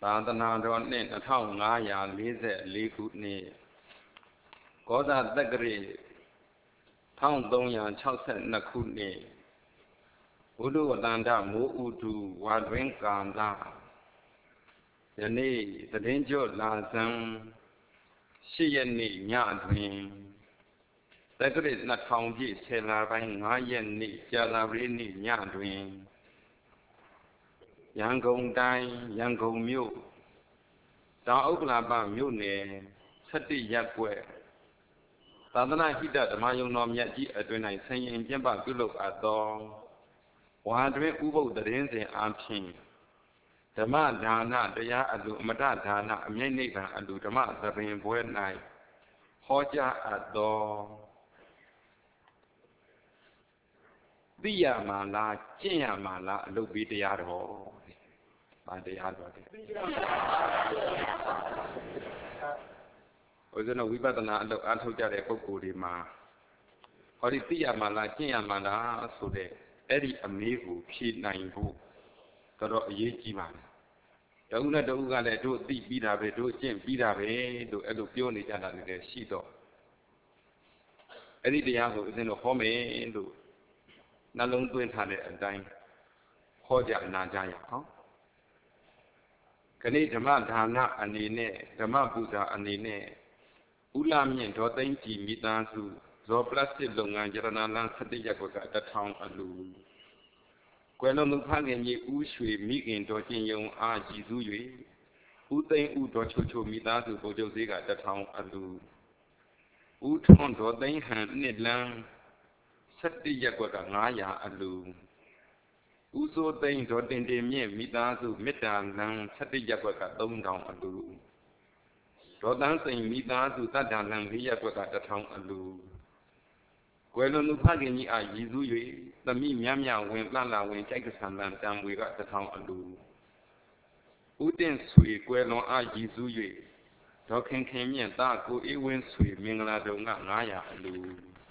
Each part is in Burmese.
သာသနာတော်နှစ်2544ခုနှစ်ကောဇာတက္ကရာ1362ခုနှစ်ဘုဒ္ဓဝတ္တန္တမိုးဥတုဝါတွင်ကာလယနေ့သတင်းကျွတ်လာဇန်8ရက်နေ့ညတွင်တက္ကရာ2000ပြည့်10လပိုင်း5ရက်နေ့ကြာသပတေးနေ့ညတွင်ရန်ကုန်တိုင်းရန်ကုန်မြို့တောင်ဥက္ကလာပမြို့နယ်17ရပ်ကွက်သာသနာဟိတဓမ္မယုံတော်မြတ်ကြီးအတွင်၌ဆင်ရင်ကျင်းပပြုလုပ်အပ်သောဝါတွင်ဥပုပ်သတင်းစဉ်အားဖြင့်ဓမ္မဒါနတရားအလှအမတဒါနအမြိတ်နိဗ္ဗာန်အလှဓမ္မသဘင်ပွဲ၌ဟောကြားအပ်သောသိရမှာလားကျင့်ရမှာလားအလုပ်ပေးတရားတော်ဗာတရားတော်တဲ့ဦးဇင်းတို့ဝိပဿနာအလုပ်အားထုတ်ကြတဲ့ပုဂ္ဂိုလ်တွေမှာဟောဒီသိရမှာလားကျင့်ရမှာလားဆိုတဲ့အဲ့ဒီအမေးကိုဖြေနိုင်ဖို့တော်အရေးကြီးပါတယ်တဦးနဲ့တဦးကလည်းတို့သိပြီးတာပဲတို့ကျင့်ပြီးတာပဲလို့အဲ့လိုပြောနေကြတာလည်းရှိတော့အဲ့ဒီတရားကိုဦးဇင်းတို့ဟောမယ်လို့နှလုံးသွင်းထားတဲ့အတိုင်းဟောကြားနာကြရအောင်ခဏဓမ္မဒါနအနေနဲ့ဓမ္မပူဇာအနေနဲ့ဥလမြင့်ဒေါ်သိန်းကြည်မိသားစုဇော်ပလတ်စတစ်လုပ်ငန်းရတနာလန်း17ရပ်ကွက်က1000အလူကွယ်လွန်သူဖခင်ကြီးဦးရွှေမိခင်တော်ကျင်ယုံအားကြည်စု၍ဦးသိန်းဦးတော်ချိုချိုမိသားစုဗိုလ်ချုပ်ဈေးက1000အလူဦးထွန်းဒေါ်သိန်းဟန်နှစ်လန်း17ရပ်ကွက်က900အလူဦးစိုးသိန်းဒေါ်တင်တင်မြင့်မိသားစုမေတ္တာလန်း17ရပ်ကွက်က3000အလူဒေါ်တန်းစိန်မိသားစုတတ္တာလန်း4ရပ်ကွက်က1000အလူကွယ်လွန်သူဖခင်ကြီးအားရည်စူး၍သမိမြမြဝင်လှလှဝင်ကြိုက်ကဆန်လန်းတံမွေက1000အလူဦးတင်ဆွေကွယ်လွန်အားရည်စူး၍ဒေါ်ခင်ခင်မြင့်သားကိုအေးဝင်းဆွေမင်္ဂလာတုံက900အလူ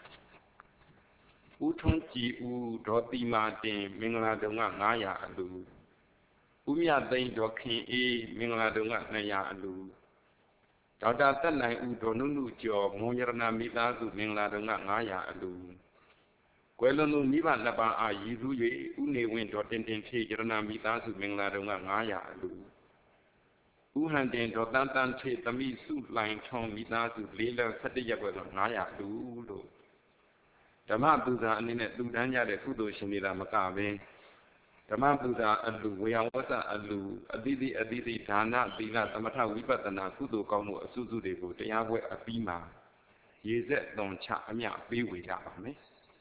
ဦးထွန်းကြည်ဦးဒေါ်တီမာတင်မင်္ဂလာတုံက900အလူဦးမြသိန်းဒေါ်ခင်အေးမင်္ဂလာတုံက200အလူဒေါက်တာတက်နိုင်ဦးဒေါ်နုနုကျော်မွန်ရတနာမိသားစုမင်္ဂလာတုံက900အလူကွယ်လွန်သူမိဘနှစ်ပါးအားရည်စူး၍ဦးနေဝင်းဒေါ်တင်တင်ဖြည့်ရတနာမိသားစုမင်္ဂလာတုံက900အလူဦးဟန်တင်ဒေါ်တန်းတန်းဖြည့်သမိစုလိုင်ထုံမိသားစု4လ17ရပ်ကွက်က900အလူလို့ဓမ္မပူဇာအနေနဲ့တူတန်းကြတဲ့ကုသိုလ်ရှင်တွေလားမကဘဲဓမ္မပူဇာအလူဝေယဝဆအလူအတိတိဒါနသီလသမထဝိပဿနာကုသိုလ်ကောင်းမှုအစုစုတွေကိုတရားပွဲအပြီးမှာရေဆက်သွန်ချအမြပေးဝေကြပါမယ်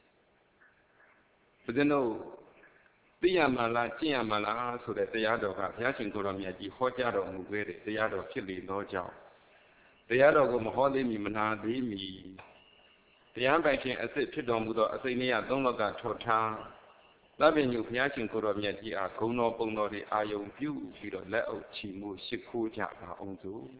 ဘုရားတို့သိရမှာလားကျင့်ရမှာလားဆိုတဲ့တရားတော်ကဘုရားရှင်ကိုယ်တော်မြတ်ကြီးဟောကြားတော်မူခဲ့တဲ့တရားတော်ဖြစ်လေသောကြောင့်တရားတော်ကိုမဟောသေးမီမနာသေးမီတရားပိုင်ခြင်းအစစ်ဖြစ်တော်မူသောအစိမ့်နေရသုံးလောကထောထားသဗ္ဗညုဘုရားရှင်ကိုယ်တော်မြတ်ကြီးအားဂုဏ်တော်ပုံတော်တွေအာယုံပြုပြီးတော့လက်အုပ်ချီမှုရှိခိုးကြပါအောင်စို့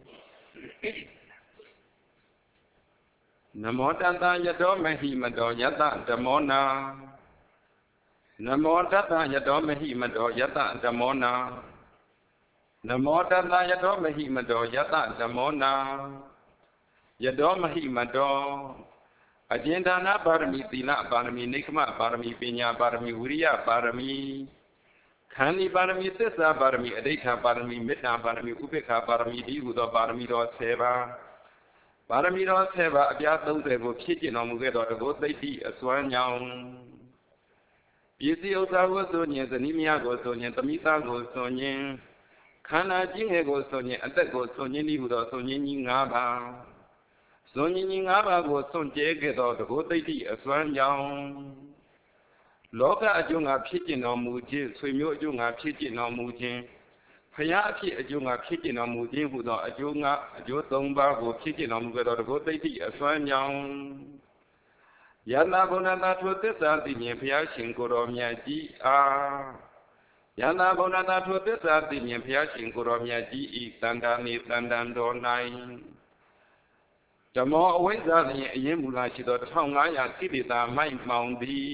နမောတတယတောမဟိမတောယတဓမ္မောနာနမောတတယတောမဟိမတောယတဓမ္မောနာနမောတတယတောမဟိမတောယတဓမ္မောနာယတောမဟိမတောအကျဉ်ဒါနပါရမီသီလပါရမီနိက္ခမပါရမီပညာပါရမီဝိရိယပါရမီခန္ဒီပါရမီသစ္စာပါရမီအဋ္ဌာပါရမီမေတ္တာပါရမီဥပေက္ခပါရမီဒီဟုသောပါရမီတော်10ပါးပါရမီတော်10ပါးအပြား30ကိုဖြည့်ကျင့်တော်မူခဲ့သောတကုသိတိအစွမ်းကြောင့်ပစ္စည်းဥစ္စာကိုဆိုခြင်းဇနီးမယားကိုဆိုခြင်းသမိသားကိုဆိုခြင်းခန္ဓာကြီးငယ်ကိုဆိုခြင်းအသက်ကိုဆိုခြင်းဒီဟုသောဆိုခြင်းကြီး5ပါးဇွန်ကြီး5ပါးကိုစွန့်ကြဲခဲ့သောတကုသိတိအစွမ်းကြောင့်လောကအကျိုးငါဖြစ်ကျင်တော်မူခြင်းဆွေမျိုးအကျိုးငါဖြစ်ကျင်တော်မူခြင်းဖရာအဖြစ်အကျိုးငါဖြစ်ကျင်တော်မူခြင်းဟူသောအကျိုး3ပါးကိုဖြစ်ကျင်တော်မူခဲ့သောတကုသိတိအစွမ်းကြောင့်ယန္တာဘုဏ္ဍာထိုသစ္စာသိမြင်ဖရာရှင်ကိုယ်တော်မြတ်ကြီးအားယန္တာဘုဏ္ဍာထိုသစ္စာသိမြင်ဖရာရှင်ကိုယ်တော်မြတ်ကြီးဤတန်တာနေတန်တန်တော်၌ဓမ္မောအဝိဇ္ဇာလျင်အရင်မူလာရှိသော1500ကိလေသာမိုက်မှောင်သည်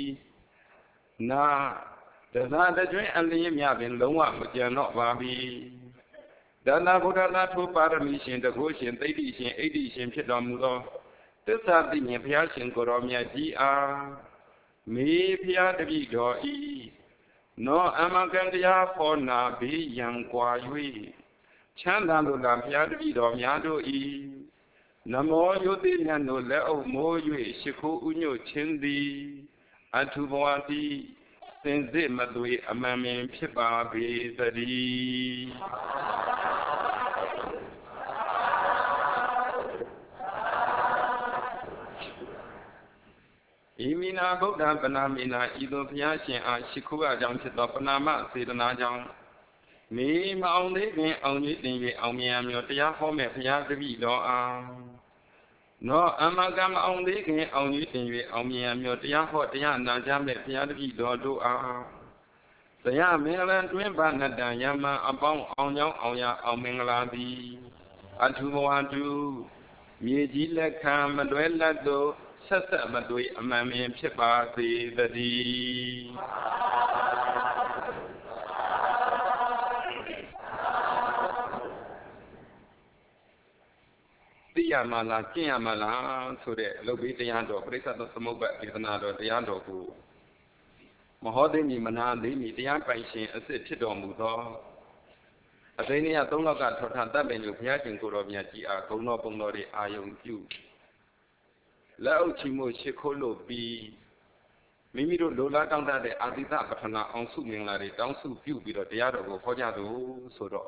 နာတသတကျွင်းအလျင်မြပင်လုံးဝမကြံတော့ပါပြီ Dana Buddha to Paramishin, the Goshin, Tadishin, Adishin, Pidamulo, the Sardinian Piashin, Goromia, G.R. Me Pia de Vido E. No Amagandia for na be young Guayui. Chandalo Pia de Vido Miado E. Namo Yodinano Leo Moyu, Shiku Unyo Chindi, Antuboati, Senze Madui, Amamin Pipa be the D. Imina Buddha Panamina, Ethiopia, Shikua Junction of Panama, Sidana Jang. Me, my only thing, only thing, Omiam, your dear home, Pia de Vido. No, Amagam only thing, only thing, Omiam, your dear hot Diana, Jam, Pia de Vido do. The young Milan twin banana, Yama, upon Onya, Onya, Omingladi. Atu, Miji Lekam, Maduela do. Sasa Madui Amami Chipati the D. Diamala, Kiamala, so the Lobitiando, Prisa of Samoba, Isanado, the Yando. Mahodini Manandi, the Yampashi, a Sitidom Mudo. Adenia Donaga Totanta, and you Piakin Kuromiaki, Kono Bonori, Ion Q. Lao Chimo Shikolo be Mimiro Lola down that the Adita Patana on Sumingari, down to few bit of the other for Yadu Sodo.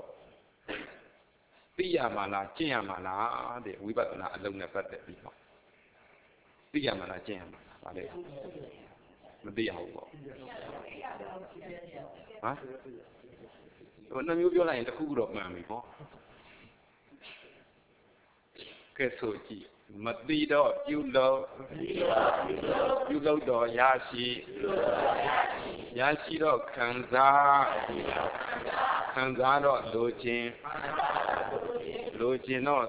Piamala, Chiamala, the Wibatana alone about the people. Piamala, Chiamala, the Yahoo. Huh? When you line the food of Mammy, Kesoji. Matido, you love do Yashi do Kanzado Lojin no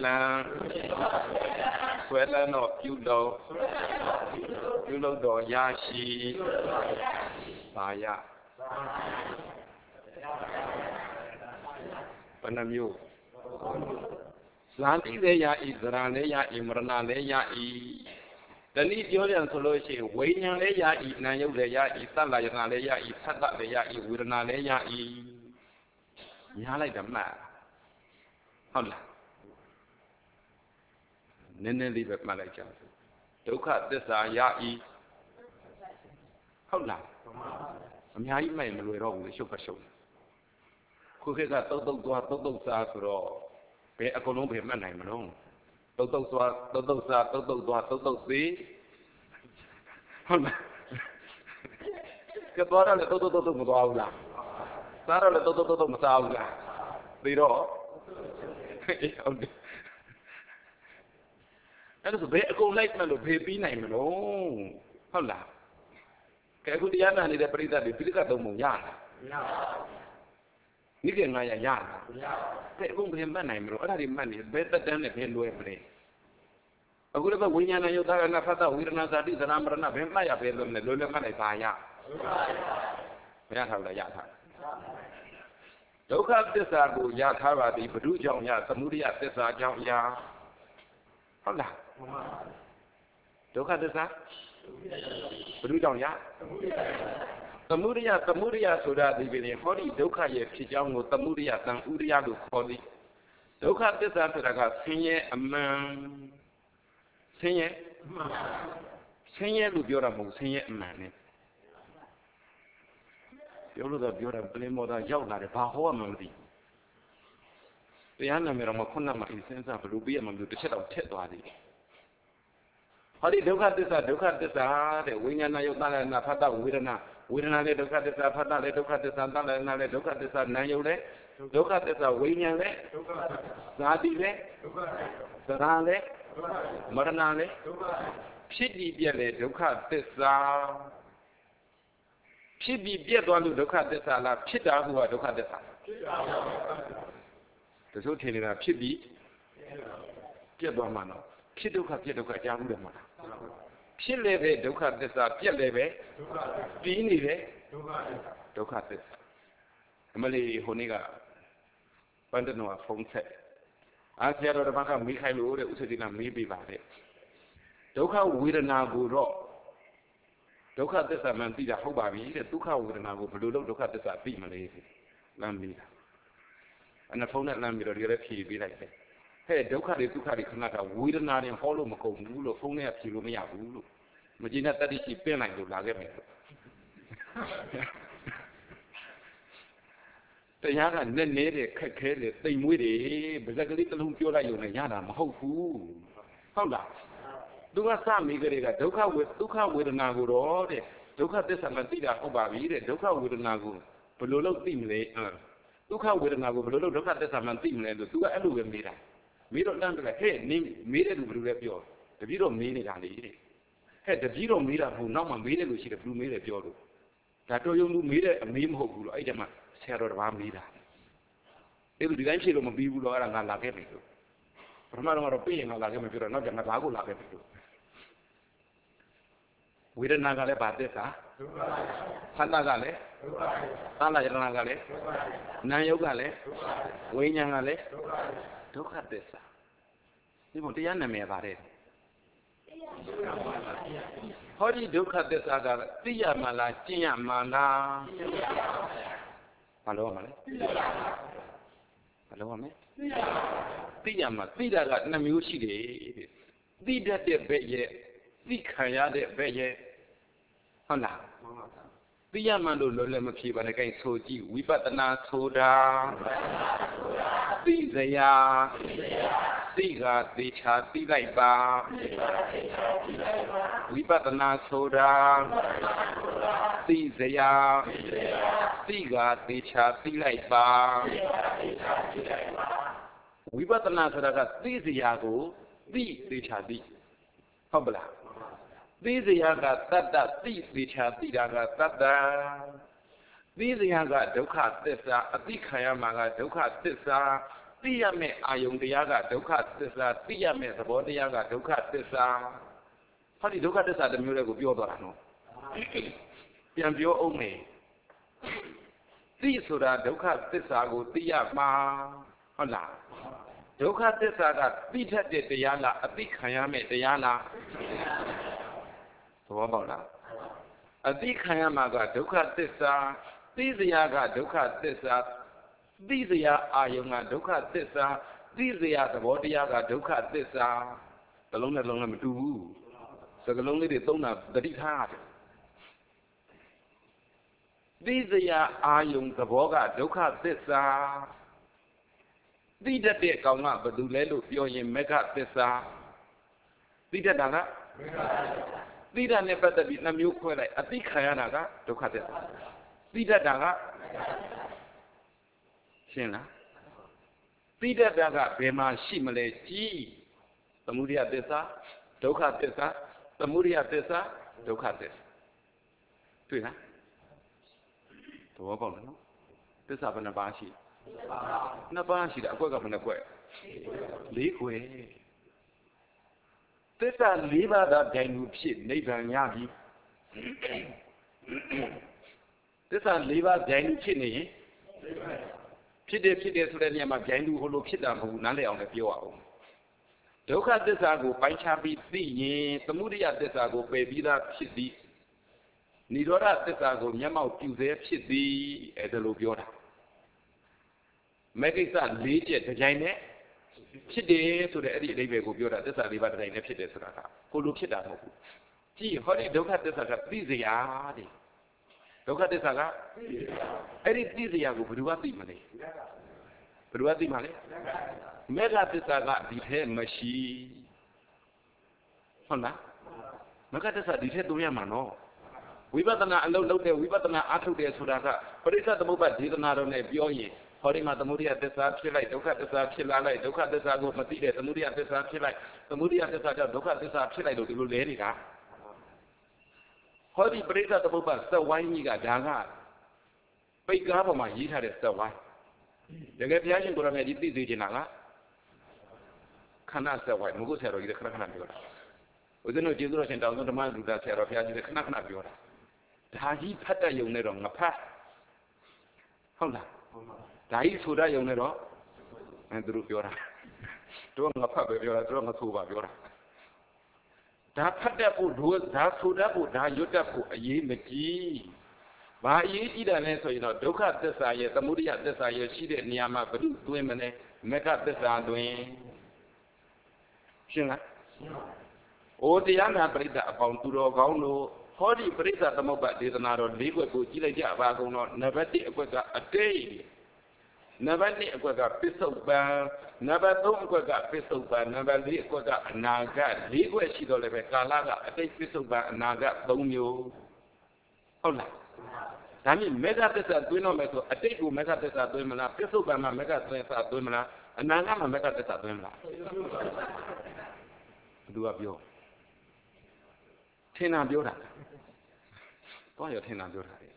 Swella no you do Yashi Saya Panamyu Santi Leya Israleya Imrana Leya E. The need Julian solution, Wayne Leya E. Nayo Leya E. Salayana Leya E. Sata Leya E. Wirna Leya E. Yala the map. Hola. Nene leave at Malaja. Doka this Ya E. Hola. I'm Yai May Muluero, the sugar show. Cook got Toto Safro. Bé cô nói về mặt này mà đúng không? Tôi xí. Không mà. Cái đó là tôi một tòa là. Đó là tôi một sao là. Đi đó. Cái đó bé cô lấy mà được về tí này mà đúng không là. Cái cô đi ăn này để bây giờ để biết cái tôi muốn nhả. Ni cái ngày ya thế cũng phải bên này mà ở đây mà này bé tất nhiên là phải nuôi phải ở đây bây giờ nhà này ta là phát tạo virna sa đi sana marna bên này phải nuôi mà này phải ya thảo là ya thảo đâu khác thế sao cũng ya thảo là đi bự trong ya samudaya thế sao trong ya không là đâu khác thế sao bự trong ya Samudaya Soda Divine, Hori, Doka Pijango, Samudaya, San Uria, Hori. Doka Desataka, Senior Amman Senior Lubioramu, Senior Man. You look at your Blimoda Yona, the Pahoa Modi. The Anamira Makuna is sense of Rubia Mandu, the set of Tetwadi. Hori Doka Desa, the Wing and Ayotana and Napata Wirana. Wirana le doka desa phata le doka desa tala na le doka desa nayo le doka desa winyan le zati le sara le marana le phit bi piet le doka desa phit bi piet twa lu doka desa la phit ta hu wa doka desa tso thinနေတာphit bi piet twa ma no phit doka ja hu de maဖြစ်လေပဲဒုက္ခသစ္စာပြက်လေပဲပြီးနေတယ်ဒုက္ခသစ္စာအမလေးဟိုနေ့ကပ Quando non ha fonte. Anche allora manca mica l'ore, usa di una mibi vale. Dukha Vedana Guru. Dukha Desa Mantida Hobavi, Dukha Vedana Guru, Dukha Desa Pimale. Lambida. And a phone at Lambida, the other key be like that. Hey, Dukha Kanaka, Vedana and Hollow Mako, Mulu, phone at Kilumia Gulu. Magina that is the pen like the Lagame. The Yana Nene, Kakele, they witty, but like a little Pura Yana, Mahoku. How that? Duka Sami Duka with an Aguro, Duka Desamantida Obavi, Duka with an Agu, Polo Timle, Duka with an Agu, Duka Desamantimle, the two Alu Mira. We don't learn like, hey, name made it with Repio. The Vito made it on the eating. Hey, the Vito Mira who now made it, which is a blue made it. That you made a name who I am a Sarah Ramida. It will be eventually a people or an Alagamico. From our opinion, Alagamico, not an Alago Lagamico. We don't know about this, huh? Sanagale, Sanagale, Nayogale, Winyangale, look at this. You want the enemy about it. How do you look at this? Tia Mala, Tia Mala. Hello, Male. Hello, Male. Tia Mala, Tia got Namushi. Tia de Beye, Tia de Beye. Hola. Tia Mando Lolemaki, but again, so deep. We but the Nasoda. Tia. Siga, Dicha, Dilaiba. We but the Nasoda. Tia. Siga, Dicha, Dilaiba. We but the Nasoda, Tiago, Dicha, Di. Hobla. These yaga tata, these dicha, Tiaga tata. These yaga Duka Tessa, Adikayamaga Duka Tessa. Tiame Ayung Diaga Duka Tessa, Tiame the body yaga Duka Tessa. How do you look at this at the Mura of Yodorano? Piambio only. These Sura Duka Tessa go Tiama. Hola. Duka Tessa, Peter de Diana, Adikayame Diana. So about that. Adikayamaga Duka Tessa. These yaga Duka Tessa. These Ayunga Duka Tessa. These the body yaga Duka Tessa. The long do. So the lonely they don't have the deep heart. These Ayung the Boga Duka Tessa. These that they come up, but do let you in Mega Tessa. These that These are never the Vietnam you call it. I think Hayanaga, Duka Tessa. These are Daga. Sina. These are Daga, Bema Shimale G. The Muria Tessa, Duka Tessa. The Muria Tessa, Duka Tessa. Twina. To Wabon, no? This happened about she. Nabashi, I got up in a way. Liquid. This are liver that can shit, neighbor Yagi. This are liver Daniel Chini. Pide to the name of Gandu Holo Pida who Nale on the Pio. Doka Desago, Panchabi, the Mudia Desago, baby that shitty. Nidora Desago, Yamau Tuesday, shitty at the Lobiota. Make it a legit vagina. Chide to the Eddie David Gobiota, this are liver than a chide Saka. Who look at that? Gee, how do you look at this? Busy yardy. Look at this. Eddie busy Yago, Bruati money. Bruati money. Mega this are the machine. Honda. Look at this at the head to Yamano. We better not allow there, we better not out there so that. But it's at the moment, did not on a Bioye. Holding at the Muria Tessa, look at the Chila, look at the Sago Matia, the Muria Tessa, the Muria Tessa, look at the Chila, the Lulerica. Holy break at the moment, so why you got Danga? Big government, he had a so why. The Gapian would have made it easy, Jinaga. Cannot say why, Mugusero, the Krakanabiora. Within no generation, down the man with that Serapia, the Knakanabiora. The Haji Pata Yunero, a path. Hold on. Dai Suda Yonero, သူတို့ပြောတာတို့ငါဖတ်ပဲပြောတာတို့ငါဆိုပါပြောတာဒါဖတ်တတ်ဖို့တို့ဒါဆိုတတ်ဖို့ဒါရွတ်တတ်ဖို့အရေးမကြီးဘာအရေးကြီးတယ်လဲဆိုရင်တော့ဒုက္ခသစ္စာရဲ့သမုဒယသစ္စာရဲ့ရှိတဲ့နေရာမှာဘယ်သူသွင်းမလဲမေဃသစ္စာသွင်းရှင်းလားဩတရားနာပရိသတ်အပေါင်းသူတော်ကောင်းတို့ဟောဒီပရိသတ်သမုပ္ပါဒေသနာတော်၄ခွက်ကိုကြည့်လိုက်ကြပါကုန်တော့နံပါတ်1အခွက်ကအတိတ်နံပါတ်2အခွက်ကပစ္စုပန်နံပါတ်3အခွက်ကပစ္စုပန်နံပါတ်4အခွက်ကအနာဂတ်၄ခွက်ရှိတော့လည်းပဲကာလကအတိတ်ပစ္စုပန်အနာဂတ်3မျိုးဟုတ်လားဒါမြင်မေဃသစ္စာသွင်းတော့မယ်ဆိုအတိတ်ကိုမေဃသစ္စာသွင်းမလားပစ္စုပန်မှာမေဃသစ္စာသွင်းမလားအနာဂတ်မှာမေဃသစ္စာသွင်းမလားဘယ်သူကပြောထင်တာပြောတာတော့ရထင်တာပြောတာ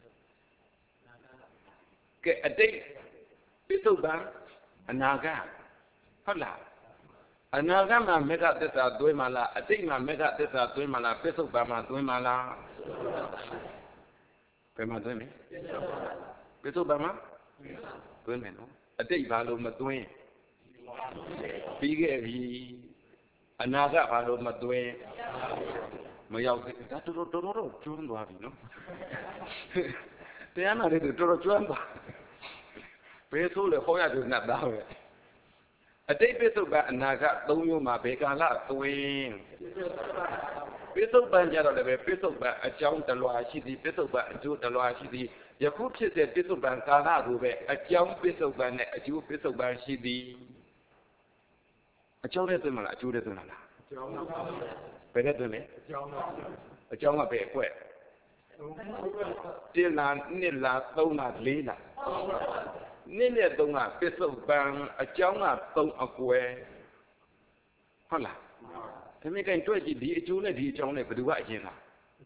ကဲအတိတ်ပစ္စုပန်အနာဂတ်ဟုတ်လားအနာဂတ်မှာမေဃသစ္စာသွင်းမလားအတိတ်မှာမေဃသစ္စာသွင်းမလားပစ္စုပန်မှာသွင်းမလားဘယ်မှာသွင်းမလဲပစ္စုပန်မှာသွင်းမယ်နော်အတိတ်ဘာလို့မသွင်းပြီးခဲ့ပြီအနာဂတ်ဘာလို့မသွင်းမရောက်သေးဒါတော်တော်ကျွမ်းသွားပြီနော်တရားနာလေးတော်တော်ကျွမ်းသွားဘယ်ဆိုလဲဟောရတယ်နတ်သားပဲအတိတ်ပစ္စုပန်အနာဂတ်၃မျိုးမှာဘယ်ကာလသွင်းပစ္စုပန်ကြတော့လည်းပဲပစ္စုပန်အကြောင်းတလွာရှိသည်ပစ္စုပန်အကျိုးတလွာရှိသည်ယခုဖြစ်တဲ့ပစ္စုပန်ကာလကိုပဲအကြောင်းပစ္စုပန်နဲ့အကျိုးပစ္စုပန်ရှိသည်အကြောင်းနဲ့သွင်းမလားအကျိုးနဲ့သွင်းလားအကြောင်းဘယ်နဲ့သွင်းလဲအကြောင်းကဘယ်အကွက်1လား2လား3လား4လား2နဲ့3ကပစ္စုပန်အကြောင်းက3အကွယ်ဟုတ်လားဒါမြင်ကင်တွေ့ကြည့်ဒီအကျိုးနဲ့ဒီအကြောင်းနဲ့ဘယ်သူကအရင်လားဟမ်ဘယ်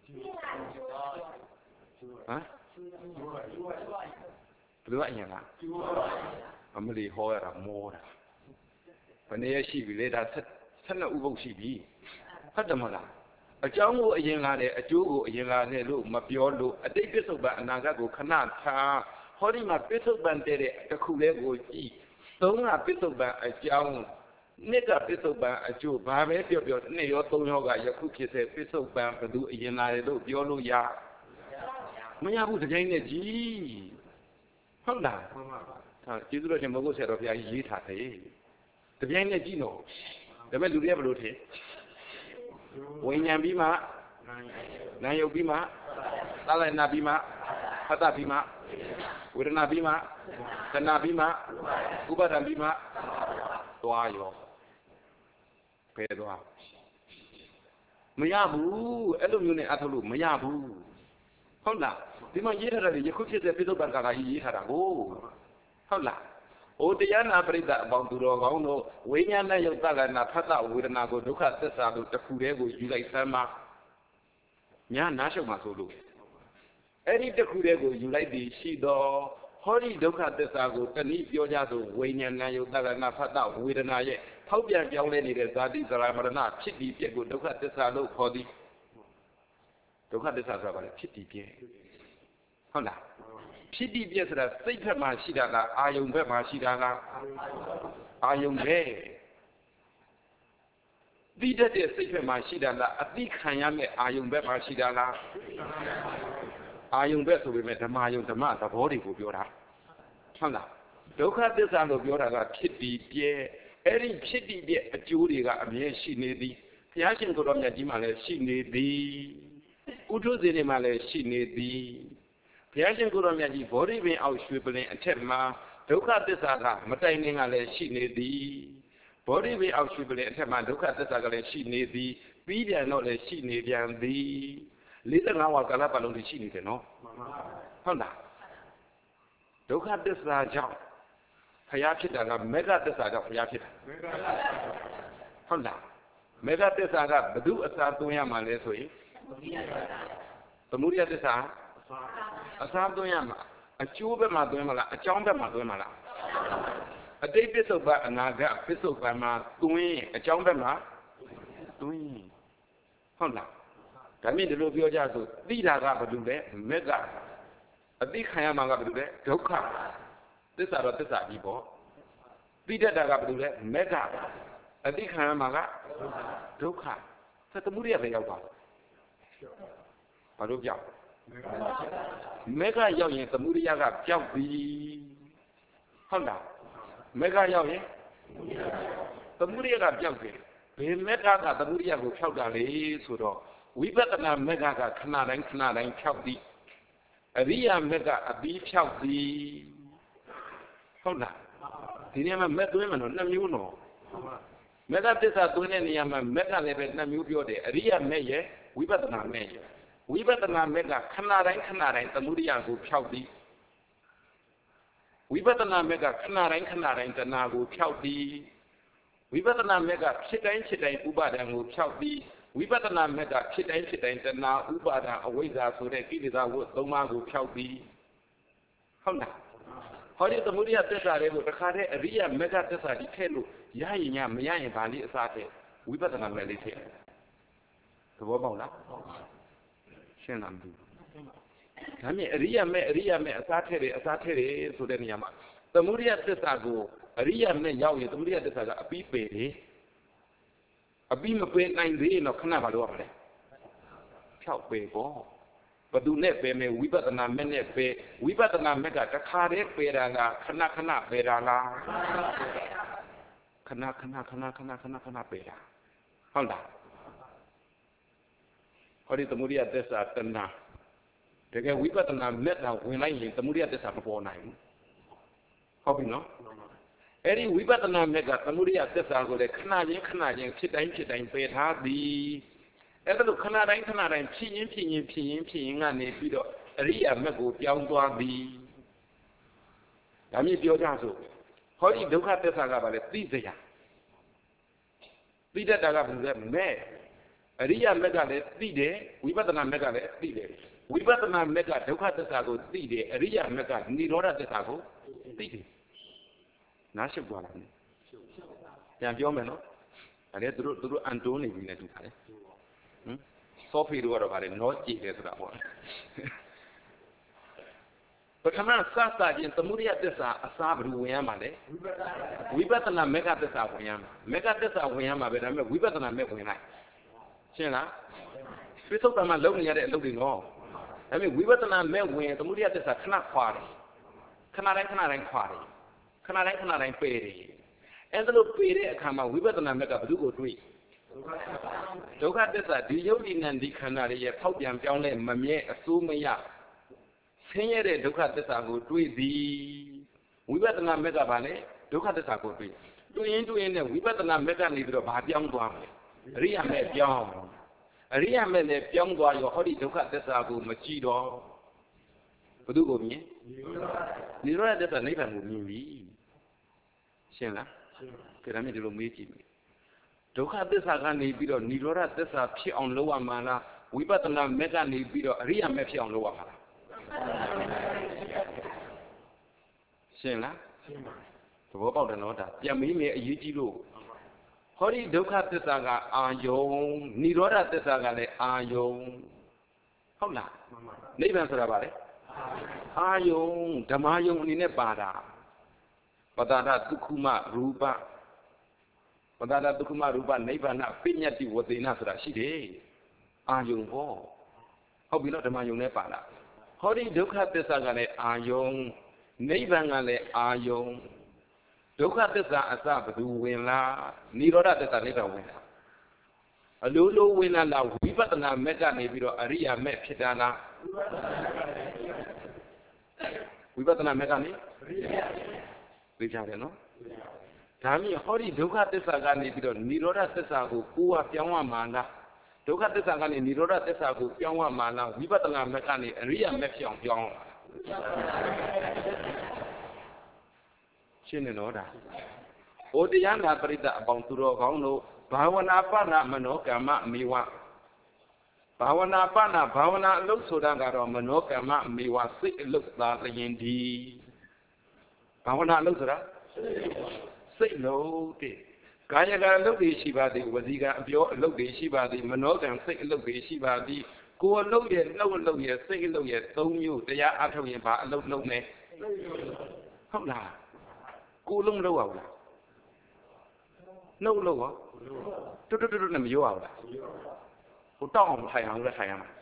သူကအရင်လားအမလီဟောရတာမောတာဘယ်နည်းရှိပြီလေဒါ12ဥပုပ်ရှိပြီဟုတ်တယ်မဟုတ်လားအကြောင်းကိုအရင်လာတယ်အကျိုးကိုအရင်လာတယ်လို့မပြောလို့အတိတ်ပစ္စုပန်အနာဂတ်ကိုခဏထားဟောဒီမှာပစ္စုပန်တဲ့တစ်ခုလေးကိုကြည့်3ကပစ္စုပန်အကြောင်း2ကပစ္စုပန်အကျိုးဘာပဲပြော2ရော3ရောကယခုဖြစ်တဲ့ပစ္စုပန်ဘယ်သူအရင်လာတယ်လို့ပြောလို့ရမရဘူးတကြိမ်နဲ့ကြည့်ဟုတ်လားဟာကျေးဇူးတော်ရှင်မဟုတ်ဆရာတော်ဘုရားကြီးရေးထားတယ်တကြိမ်နဲ့ကြည့်တော့ဒါပေမဲ့လူတွေကဘယ်လိုထင်ဝိညာဉ်ပြီးမှနာယုတ်ပြီးမှသာလနာပြီးမှဖတ်တာပြီးမှဝေဒနာပြီးမှသနာပြီးမှဥပါဒံပြီးမှသွားရောဖယ်သွားမရဘူးအဲ့လိုမျိုးနဲ့အထုတ်လို့မရဘူးဟုတ်လားဒီမှာရေးထားတာယခုဖြစ်တဲ့ပိဿုပံကာကကြီးရေးထားတာကိုဟုတ်လားဩတရားနာပရိသတ်အပေါင်းသူတော်ကောင်းတို့ဝိညာဏယုတ်သလနာဖတ်တာဝေဒနာကိုဒုက္ခသစ္စာလို့တစ်ခုတည်းကိုယူလိုက်စမ်းပါညာနားရှုံမှာဆိုလို့အဲ့ဒီတစ်ခုတည်းကိုယူလိုက်ပြီးရှိတော့ဟောဒီဒုက္ခသစ္စာကိုတနည်းပြောကြဆိုဝိညာဏယုတ်သလနာဖတ်တာဝေဒနာရဲ့ဖောက်ပြန်ပြောင်းလဲနေတဲ့ဇာတိဇရာမရဏဖြစ်ပြီးပြက်ကိုဒုက္ခသစ္စာလို့ခေါ်သည်ဒုက္ခသစ္စာဆိုတာကလည်းဖြစ်ပြီးပြက်ဟုတ်လားဖြစ်ပြီးပြက်ဆိုတာစိတ်ဘက်မှာရှိတာလားအာယုံဘက်မှာရှိတာလားအာယုံပဲသိတတ်တဲ့စိတ်ဘက်မှာရှိတာလားအသိခံရမယ့်အာယုံဘက်မှာရှိတာလားအာယုံဘက်ဆိုပေမဲ့ဓမ္မယုံဓမ္မသဘောတွေကိုပြောတာဟုတ်လားဒုက္ခသစ္စာလို့ပြောတာကဖြစ်ပြီးပြက်အဲ့ဒီဖြစ်ပြီးပြက်အကျိုးတွေကအမြဲရှိနေသည်ဘုရားရှင်ကိုယ်တော်မြတ်ကြီးမှလည်းရှိနေသည်ဥထုဇဉ်တွေမှလည်းရှိနေသည်ဘုရားရှင်ကိုယ်တော်မြတ်ကြီးဘောဓိပင်အောက်ရွှေပလင်အထက်မှာဒုက္ခသစ္စာကမတိုင်ခင်ကလည်းရှိနေသည်ဘောဓိပင်အောက်ရွှေပလင်အထက်မှာဒုက္ခသစ္စာကလည်းရှိနေသည်ပြီးပြန်တော့လည်းရှိနေပြန်သည်45ဝါကာလပတ်လုံးရှိနေတယ်နော်ဟုတ်လားဒုက္ခသစ္စာကြောင့်ဘုရားဖြစ်တာကမေဃသစ္စာကြောင့်ဘုရားဖြစ်တာဟုတ်လားမေဃသစ္စာကဘု து အစာသွင်းရမှာလဲဆိုရင်သမုဒယသစ္စာအစာသွင်းရမှာအကျိုးဘက်မှာသွင်းမလားအကြောင်းဘက်မှာသွင်းမလားအတိတ်ပစ္စုပန်အနာဂတ်ပစ္စုပန်မှာသွင်းအကြောင်းဘက်မှာသွင်းဟုတ်လားဒါမြင့်ဒီလိုပြောကြဆိုသိတာကဘာလို့လဲမေဃအသိခံရမှာကဘာလို့လဲဒုက္ခသစ္စာတော့သစ္စာကြီးပေါ့သိတတ်တာကဘယ်လိုလဲမက္ခအသိခံရမှာကဒုက္ခသသမုဒိယပဲရောက်ပါဘာလို့ပြောက်မက္ခရောက်ရင်သမုဒိယကပြောက်ပြီဟုတ်လားမက္ခရောက်ရင်သမုဒိယကပြောက်တယ်ဘယ်မက္ခကသမုဒိယကိုဖြောက်တာလေဆိုတော့ဝိပဿနာမက္ခကခဏတိုင်းဖြောက်သည်အရိယာမက္ခအပြီးဖြောက်သည်ဟုတ်လားဒီနေရာမှာမက်သွင်းမလို့နှစ်မျိုးနော်မက္ခသစ္စာသွင်းတဲ့နေရာမှာမက္ခလည်းပဲနှစ်မျိုးပြောတယ်အရိယာမက်ရဲ့ဝိပဿနာမက်ရဲ့ဝိပဿနာမက်ကခဏတိုင်းသမုဒိယကိုဖြောက်သည်ဝိပဿနာမက်ကခဏတိုင်းတဏှာကိုဖြောက်သည်ဝိပဿနာမက်ကဖြစ်တိုင်းဥပါဒံကိုဖြောက်သည်ဝိပဿနာမက်ကဖြစ်တိုင်းတဏှာဥပါဒံအဝိဇ္ဇာဆိုတဲ့ကိလေသာဝတ်သုံးပါးကိုဖြောက်သည်ဟုတ်လားဟောဒီသမုဒိယသစ္စာတွေကိုတစ်ခါတည်းအရိယာမက်ကသစ္စာဒီထည့်လို့ရရင်ညမရရင်ဗာလိအစားတဲ့ဝိပဿနာမက်လေးထည့်သဘောပေါက်လားရှင်းလားမသိဘူးဒါမြင်အရိယာမဲ့အစားထည့်တယ်ဆိုတဲ့နေရာမှာသမုဒိယသစ္စာကိုအရိယာမဲ့ရောက်ရင်သမုဒိယသစ္စာကအပြီးပေတယ်အပြီးမပေနိုင်သေးရင်တော့ခဏပါလို့ရပါလေဖြောက်ပေပေါ့ဘသူနဲ့ပေမယ်ဝိပဿနာမဲ့နဲ့ပေဝိပဿနာမဲ့ကတခါတည်းပေတာလားခဏပေတာလားခဏပေတာဟုတ်လားဟောဒီသမုဒိယသစ္စာတဏှာတကယ်ဝိပဿနာမဲ့တာဝင်လိုက်ရင်သမုဒိယသစ္စာမပေါ်နိုင်ဘူးဟုတ်ပြီနော်အဲ့ဒီဝိပဿနာမဲ့ကသမုဒိယသစ္စာကိုလည်းခဏချင်းဖြစ်တိုင်းပယ်ထားသည်အဲ့ဒါလို့ခဏတိုင်းဖြစ်ရင်ကနေပြီးတော့အရိယာမဲ့ကိုပြောင်းသွားသည်ဒါမျိုးပြောကြဆိုဟောဒီဒုက္ခသစ္စာကဘာလဲသိစရာသိတတ်တာကဘယ်လိုလဲမဲ့အရိယာမက်ကလည်းသိတယ်ဝိပဿနာမက်ကလည်းသိတယ်ဝိပဿနာမက်ကဒုက္ခသစ္စာကိုသိတယ်အရိယာမက်ကនិရောဓသစ္စာကိုသိတယ်နားရှုပ်သွားလားပြန်ပြောမယ်နော်ဒါလည်းသူတို့အန်တိုးနေပြီနဲ့တူတာလေဆော့ဖေးတို့ကတော့ဗါလေနောကြည့်တယ်ဆိုတာပေါ့ပထမစချင်းသမုဒိယသစ္စာအစားဘယ်လိုဝင်ရမှာလဲဝိပဿနာမက်ကသစ္စာဝင်ရမှာမက်ကသစ္စာဝင်ရမှာပဲဒါပေမဲ့ဝိပဿနာမက်ဝင်လိုက်ရှင်းလားပြစ္ဆုတ်ပံမှာလုံနေရတဲ့အလုပ်တွေနော်ဒါပေမဲ့ဝိပဿနာမဲ့ဝင်သမုဒိယသစ္စာခဏခွာတယ်ခဏတိုင်းခွာတယ်ခဏတိုင်းပယ်တယ်အဲ့ဒါလို့ပယ်တဲ့အခါမှာဝိပဿနာမက်ကဘယ်သူကိုတွေ့ဒုက္ခသစ္စာဒီယုတ်ဒီနံဒီခန္ဓာတွေရဲ့ဖောက်ပြန်ပြောင်းလဲမမြဲအစိုးမရဆင်းရဲတဲ့ဒုက္ခသစ္စာကိုတွေ့သည်ဝိပဿနာမက်ကဘာလဲဒုက္ခသစ္စာကိုတွေ့ရင်နဲ့ဝိပဿနာမက်ကနေပြီးတော့ဘာပြောင်းသွားမလဲအရိယာမဲ့ပြောင်းအရိယာမဲ့လည်းပြောင်းသွားရောဟောဒီဒုက္ခသစ္စာကိုမကြည့်တော့ဘယ်သူကိုမြင်နိရောဓသစ္စာနိဗ္ဗာန်ကိုမြင်ပြီရှင်းလားကြည့်ရမယ်ဒီလိုမေးကြည့်မယ်ဒုက္ခသစ္စာကနေပြီးတော့နိရောဓသစ္စာဖြစ်အောင်လုပ်ရမှာလားဝိပဿနာမဲ့ကနေပြီးတော့အရိယာမဲ့ဖြစ်အောင်လုပ်ရမှာလားရှင်းလားသဘောပေါက်တယ်နော်ဒါပြန်မေးမယ်အရေးကြီးလို့ဟောဒီဒုက္ခသစ္စာကအာယုံနိရောဓသစ္စာကလည်းအာယုံဟုတ်လားနိဗ္ဗာန်ဆိုတာဗါလေအာယုံဓမ္မယုံအနေနဲ့ပါတာပတ္တဒသုခမရူပနိဗ္ဗာန်ပိညတ္တိဝသေနဆိုတာရှိတယ်အာယုံဟောဟုတ်ပြီနော်ဓမ္မယုံနဲ့ပါလားဟောဒီဒုက္ခသစ္စာကလည်းအာယုံနိဗ္ဗာန်ကလည်းအာယုံဒုက္ခသစ္စာအစဘယ်သူဝင်လားနိရောဓသစ္စာနိဗ္ဗာန်ဝင်လားအလိုလိုဝင်လာလားဝိပဿနာမက်ကနေပြီးတော့အရိယာမက်ဖြစ်တာလားဝိပဿနာမက်ကနေသိကြတယ်နော်ဒါမြင်ဟောဒီဒုက္ခသစ္စာကနေပြီးတော့နိရောဓသစ္စာကိုကိုယ်ကပြောင်းရမှာလားဒုက္ခသစ္စာကနေနိရောဓသစ္စာကိုပြောင်းရမှာလားဝိပဿနာမက်ကနေအရိယာမက်ဖြစ်အောင်ပြောင်းရမှာရှင်းနေတော့ဒါဩတရားနာပရိသတ်အပေါင်းသူတော်ကောင်းတို့ဘာဝနာပနာမနောကမ္မမေဝဘာဝနာပနာဘာဝနာအလုပ်ဆိုတာကတော့မနောကမ္မမေဝစိတ်အလုပ်သာလျင်ဒီဘာဝနာအလုပ်ဆိုတာစိတ်လို့တဲ့ကာယကံအလုပ်တွေရှိပါသည်ဝစီကံအပြောအလုပ်တွေရှိပါသည်မနောကံစိတ်အလုပ်တွေရှိပါသည်ကိုယ်အလုပ်ရဲ့နှုတ်အလုပ်ရဲ့စိတ်အလုပ်ရဲ့သုံးမျိုးတရားအထုတ်ရင်ဘာအလုပ်လုပ်နေဟုတ်လားကိုယ်လုံးမလုပ်ရဘူးလားနှုတ်လို့ရောတွတ်တွတ်တွတ်နဲ့မရောအောင်လားဟိုတောက်အောင်ထိုင်အောင်လည်းထိုင်ရမှာ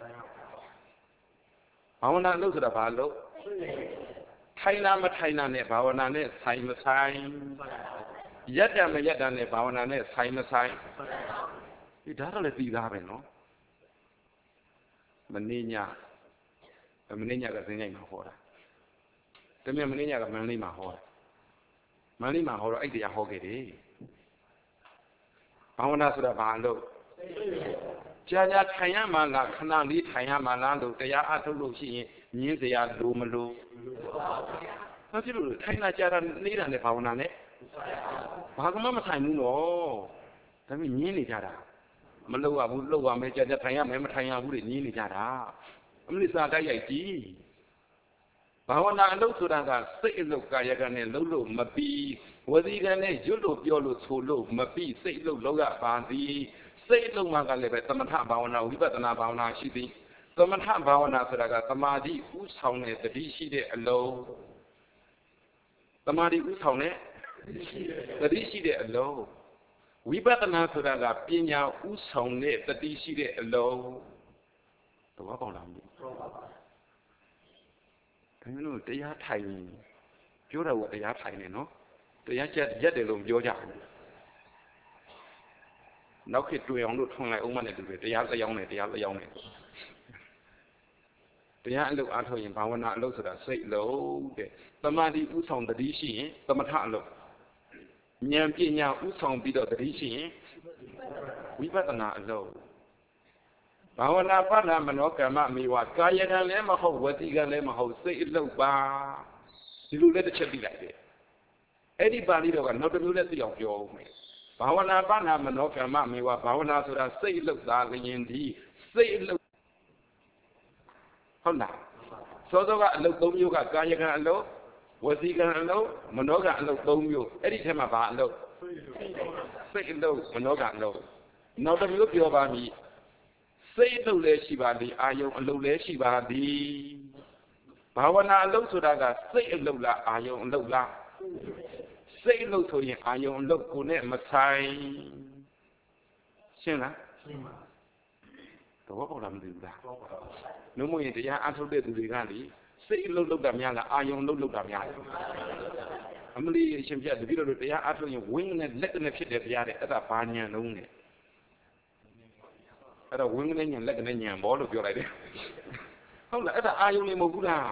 ဘာဝနာလို့ဆိုတာဘာလို့ထိုင်တာမထိုင်တာနဲ့ဘာဝနာနဲ့ဆိုင်မဆိုင်ရက်တာမရက်တာနဲ့ဘာဝနာနဲ့ဆိုင်မဆိုင်ဒီဒါတော့လည်းသိသားပဲနော်မင်းညကစင်းညိုင်မှာဟောတာတမန်မင်းညကမန္တလေးမှာဟောတာမန္တလေးမှာဟောတော့အဲ့တရားဟောခဲ့တယ်ဘာဝနာဆိုတာဘာလို့ကြာထိုင်ရမှလားခဏလေးထိုင်ရမှလားလို့တရားအထုတ်လို့ရှိရင်ညင်းစရာလိုမလို့ဘာဖြစ်လို့ထိုင်လာကြာတာနေတာနဲ့ဘာဝနာနဲ့ဘာကမှမဆိုင်ဘူးနော်ဒါပေမဲ့ညင်းနေကြတာမလုပ်ရဘူးလုပ်ရမယ်ကြာထိုင်ရမယ်မထိုင်ရဘူးတွေညင်းနေကြတာအမလိစာတိုက်ရိုက်ကြည့်ဘာဝနာအလုပ်ဆိုတာကစိတ်အလုပ်ကာယကံနဲ့လှုပ်လို့မပြီးဝစီကံနဲ့ရွတ်လို့ပြောလို့ဆိုလို့မပြီးစိတ်အလုပ်လုပ်ရပါသည်စိတ်အလုပ်မှကလည်းပဲသမထဘာဝနာဝိပဿနာဘာဝနာရှိသည်သမထဘာဝနာဆိုတာကသမာဓိဥဆောင်တဲ့တတိရှိတဲ့အလုံးသမာဓိဥဆောင်တဲ့တတိရှိတဲ့အလုံးဝိပဿနာဆိုတာကပညာဥဆောင်တဲ့တတိရှိတဲ့အလုံးတော့ပေါက်လာပြီဒါမျိုးလို့တရားထိုင်ပြောတော့ကတရားထိုင်နေနော်တရားချက်ရက်တယ်လို့ပြောကြတယ်နောက်ခေတ်တွေ့အောင်လို့ထွန်လိုက်အောင်မနဲ့တူတယ်တရားလျောင်းနေတရားအလုပ်အားထုတ်ရင်ဘာဝနာအလုပ်ဆိုတာစိတ်လုံးတဲ့သမာဓိဥဆောင်တတိရှိရင်သမထအလုပ်ဉာဏ်ပညာဥဆောင်ပြီးတော့တတိရှိရင်ဝိပဿနာအလုပ်ဘာဝနာပဋ္ဌာမနောကမ္မမေဝကာယကံလည်းမဟုတ်ဝစီကံလည်းမဟုတ်စိတ်အလုပ်ပါဒီလိုလည်းတစ်ချက်ပြီးလိုက်တယ်အဲ့ဒီပါဠိတော်ကနောက်တစ်မျိုးလည်းသိအောင်ပြောဦးမယ်ဘာဝနာပဋ္ဌာမနောကမ္မမေဝဘာဝနာဆိုတာစိတ်အလုပ်သာလျင်ဒီစိတ်အလုပ်ဟုတ်လားစောစောကအလုပ်၃မျိုးကကာယကံအလုပ်ဝစီကံအလုပ်မနောကံအလုပ်၃မျိုးအဲ့ဒီထဲမှာဘာအလုပ်စိတ်အလုပ်မနောကံအလုပ်နောက်တစ်မျိုးပြောပါမည်စိတ်အလုပ်လည်းရှိပါသည်အာယုံအလုပ်လည်းရှိပါသည်ဘာဝနာအလုပ်ဆိုတာကစိတ်အလုပ်လားအာယုံအလုပ်လားစိတ်အလုပ်ဆိုရင်အာယုံအလုပ်ကိုနဲ့မဆိုင်ရှင်းလားရှင်းပါတော့ဘောလားမသိဘူးလားနှုတ်မရင်တရားအထုတ်တဲ့သူတွေကလေစိတ်အလုပ်လုပ်တာများလားအာယုံအလုပ်လုပ်တာများလားအမလီအရှင်ပြတပည့်တော်တို့တရားအထုတ်ရင်ဝင်းနဲ့လက်နဲ့ဖြစ်တယ်တရားတဲ့အဲ့ဒါဘာညာလုံးနဲ့အဲ့တော့ဝင်းကနေညံလက်ကနေညံဘောလို့ပြောလိုက်တယ်ဟုတ်လားအဲ့ဒါအာယုံနေမဟုတ်ဘူးလား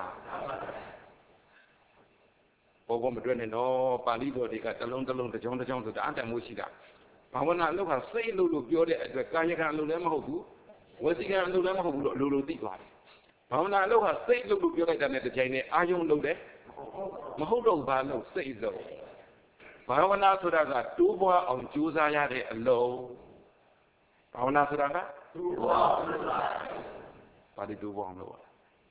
ဘောမတွေ့နဲ့နော်ပါဠိတော်တွေကတလုံးတစ်ကြောင်းဆိုတာအတန်မိုးရှိတာဘာဝနာအလုပ်ကစိတ်အလုပ်လို့ပြောတဲ့အတွက်ကာယကံအလုပ်လည်းမဟုတ်ဘူးဝစီကံအလုပ်လည်းမဟုတ်ဘူးလို့အလိုသိသွားတယ်ဘာဝနာအလုပ်ကစိတ်အလုပ်လို့ပြောလိုက်တဲ့တစ်ချိန်နဲ့အာယုံလုပ်တယ်မဟုတ်တော့ဘာလို့စိတ်အလုပ်ဘာဝနာဆိုတာကတိုးပွားအောင်ကြိုးစားရတဲ့အလုပ်ဘာဝနာဆိုတာကတိုးပွားအောင်လုပ်တာဘာလို့တိုးပွားအောင်လုပ်ရ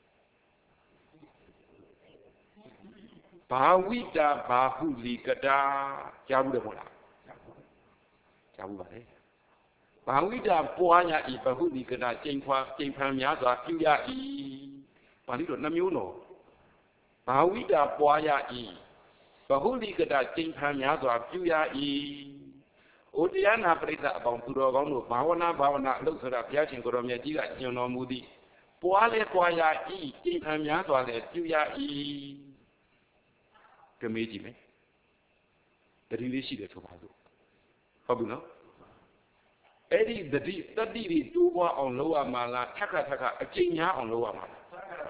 ဘာဝိတာဘာဟုလီကတာကြားဘူးတယ်မဟုတ်လားကြားဘူးပါလေဘာဝိတာပွားရဤဘာဟုလီကတာကျိန်ဖန်များစွာပြုရ၏ဘာလို့တော့နှမျိုးတော့ဘာဝိတာပွားရဤဘာဟုလီကတာကျိန်ဖန်များစွာပြုရ၏ဩတရားနာပရိသတ်အပေါင်းသူတော်ကောင်းတို့ဘာဝနာအလုပ်ဆိုတာဘုရားရှင်ကိုရောမြတ်ကြီးကညွှန်တော်မူသည်ပွားလဲပွားရ၏ကျိန်ဖန်များစွာလည်းပြုရ၏ကမေးကြည့်မယ်တတိလေးရှိတယ်ဆိုပါစို့ဟုတ်ပြီနော်အဲ့ဒီတတိတွေတိုးပွားအောင်လုပ်ရမှာလားထက်ခါအကျင့်များအောင်လုပ်ရမှာလား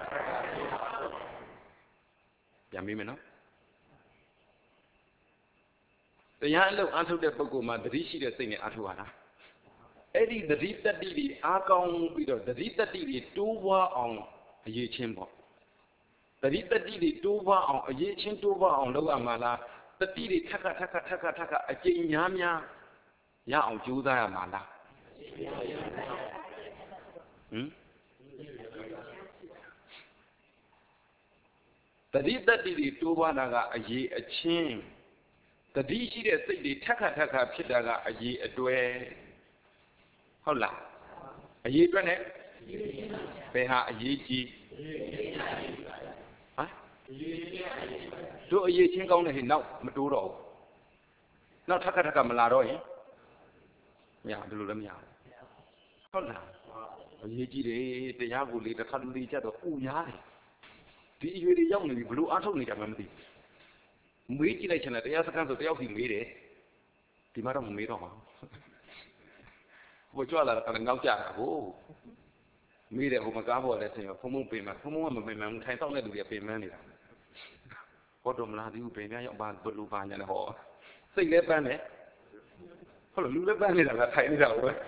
ပြန်မေးမယ်နော်တရားအလုပ်အားထုတ်တဲ့ပုဂ္ဂိုလ်မှာတတိရှိတဲ့စိတ်နဲ့အားထုတ်ရတာအဲ့ဒီတတိတွေအားကောင်းပြီးတော့တတိတွေတိုးပွားအောင်အရေးချင်းပေါ့တတိတွေတိုးပွားအောင်အရေးချင်းတိုးပွားအောင်လုပ်ရမှာလားတတိတွေထက်ခါအကျင့်များရအောင်ကြိုးစားရမှာလားတတိတွေတိုးပွားတာကအရေးအချင်းတတိရှိတဲ့စိတ်တွေထက်ခါဖြစ်တာကအရေးအတွဲဟုတ်လားအရေးအတွက်နဲ့ဘယ်ဟာအရေးကြီးတို့အရေးချင်းကောင်းတဲ့ဟိနောက်မတိုးတော့ဘူးနောက်ထပ်ထပ်မလာတော့ရင်မရဘူးလို့လည်းမရဘူးဟုတ်လားအရေးကြီးတယ်တရားကိုလေတစ်ခါလူတွေကြတော့ပူများတယ်ဒီအရွယ်တွေရောက်နေပြီဘလို့အားထုတ်နေကြမှမသိဘူးမေးကြည့်လိုက်ချင်တယ်တရားစခန်းဆိုတယောက်စီမေးတယ်ဒီမှာတော့မမေးတော့ပါဘူးဘို့ကြွလာတာငေါ့ကြတာကိုမေးတယ်ဟိုမကားပေါ်လဲဆင်ရောဖုံဖုံပင်မဖုံဖုံကမပင်မထိုင်ဆောင်တဲ့လူတွေပင်မနေတာဟောတော့မလားဒီပင်များရောက်ပါဘလို့ပါညာလဲဟောစိတ်လဲပန်းတယ်ဟုတ်လို့လူလဲပန်းနေတာကထိုင်နေတာပဲ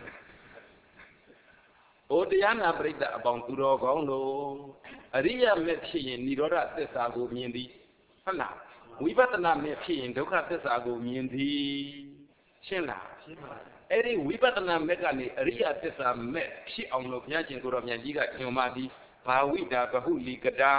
ဩတရားနာပရိသတ်အပေါင်းသူတော်ကောင်းတို့အရိယာမဲ့ဖြစ်ရင်និရောဓသစ္စာကိုမြင်သည်ဟုတ်လားဝိပဿနာမဲ့ဖြစ်ရင်ဒုက္ခသစ္စာကိုမြင်သည်ရှင်းလားရှင်းပါအဲ့ဒီဝိပဿနာမဲ့ကနေအရိယာသစ္စာမဲ့ဖြစ်အောင်လို့ဘုရားရှင်ကိုတော်မြတ်ကြီးကညွှန်ပါသည်ဘာဝိတာဘဟုလိကတာ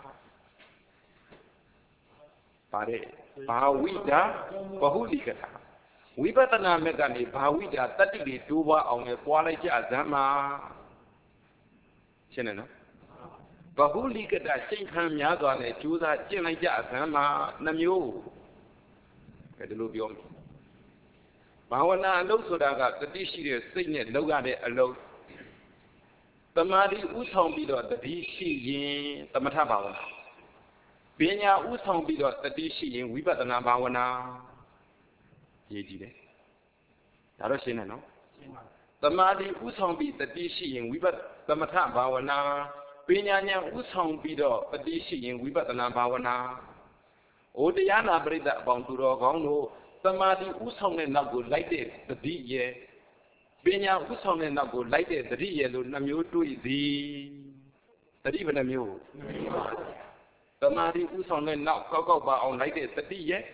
ပါတယ်ဘာဝိတာဘဟုလိကတာဝိပဿနာမဲ့ကနေဘာဝိတာတတ္တိတွေတိုးပွားအောင်လဲပွားလိုက်ကြဇမ်းမှာရှင်းတယ်နော်ဘဟုလိကတာစိတ်ခံများစွာနဲ့ကြိုးစားကျင့်လိုက်ကြဇမ်းမှာနှမျိုးကဲဒီလိုပြောမယ်ဘာဝနာအလုပ်ဆိုတာကတတိရှိတဲ့စိတ်နဲ့လုပ်ရတဲ့အလုပ်တမာတိဥဆောင်ပြီးတော့တတိရှိရင်သမထဘာဝနာပညာဥဆောင်ပြီးတော့တတိရှိရင်ဝိပဿနာဘာဝနာရေးကြည့်တယ်ဒါတော့ရှင်းတယ်နော်တမာတိဥဆောင်ပြီးတတိရှိရင်ဝိပဿသမထဘာဝနာပညာဉာဏ်ဥဆောင်ပြီးတော့တတိရှိရင်ဝိပဿနာဘာဝနာဩတရားနာပရိသတ်အပေါင်းသူတော်ကောင်းတို့သမာဓိဥဆောင်တဲ့နောက်ကိုလိုက်တဲ့တတိရဲ့ပညာဥဆောင်တဲ့နောက်ကိုလိုက်တဲ့တတိရဲ့လို့နှမျိုးတွေ့သည်တတိဘယ်နှမျိုးသမာဓိဥဆောင်တဲ့နောက်ကောက်ပါအောင်လိုက်တဲ့တတိရဲ့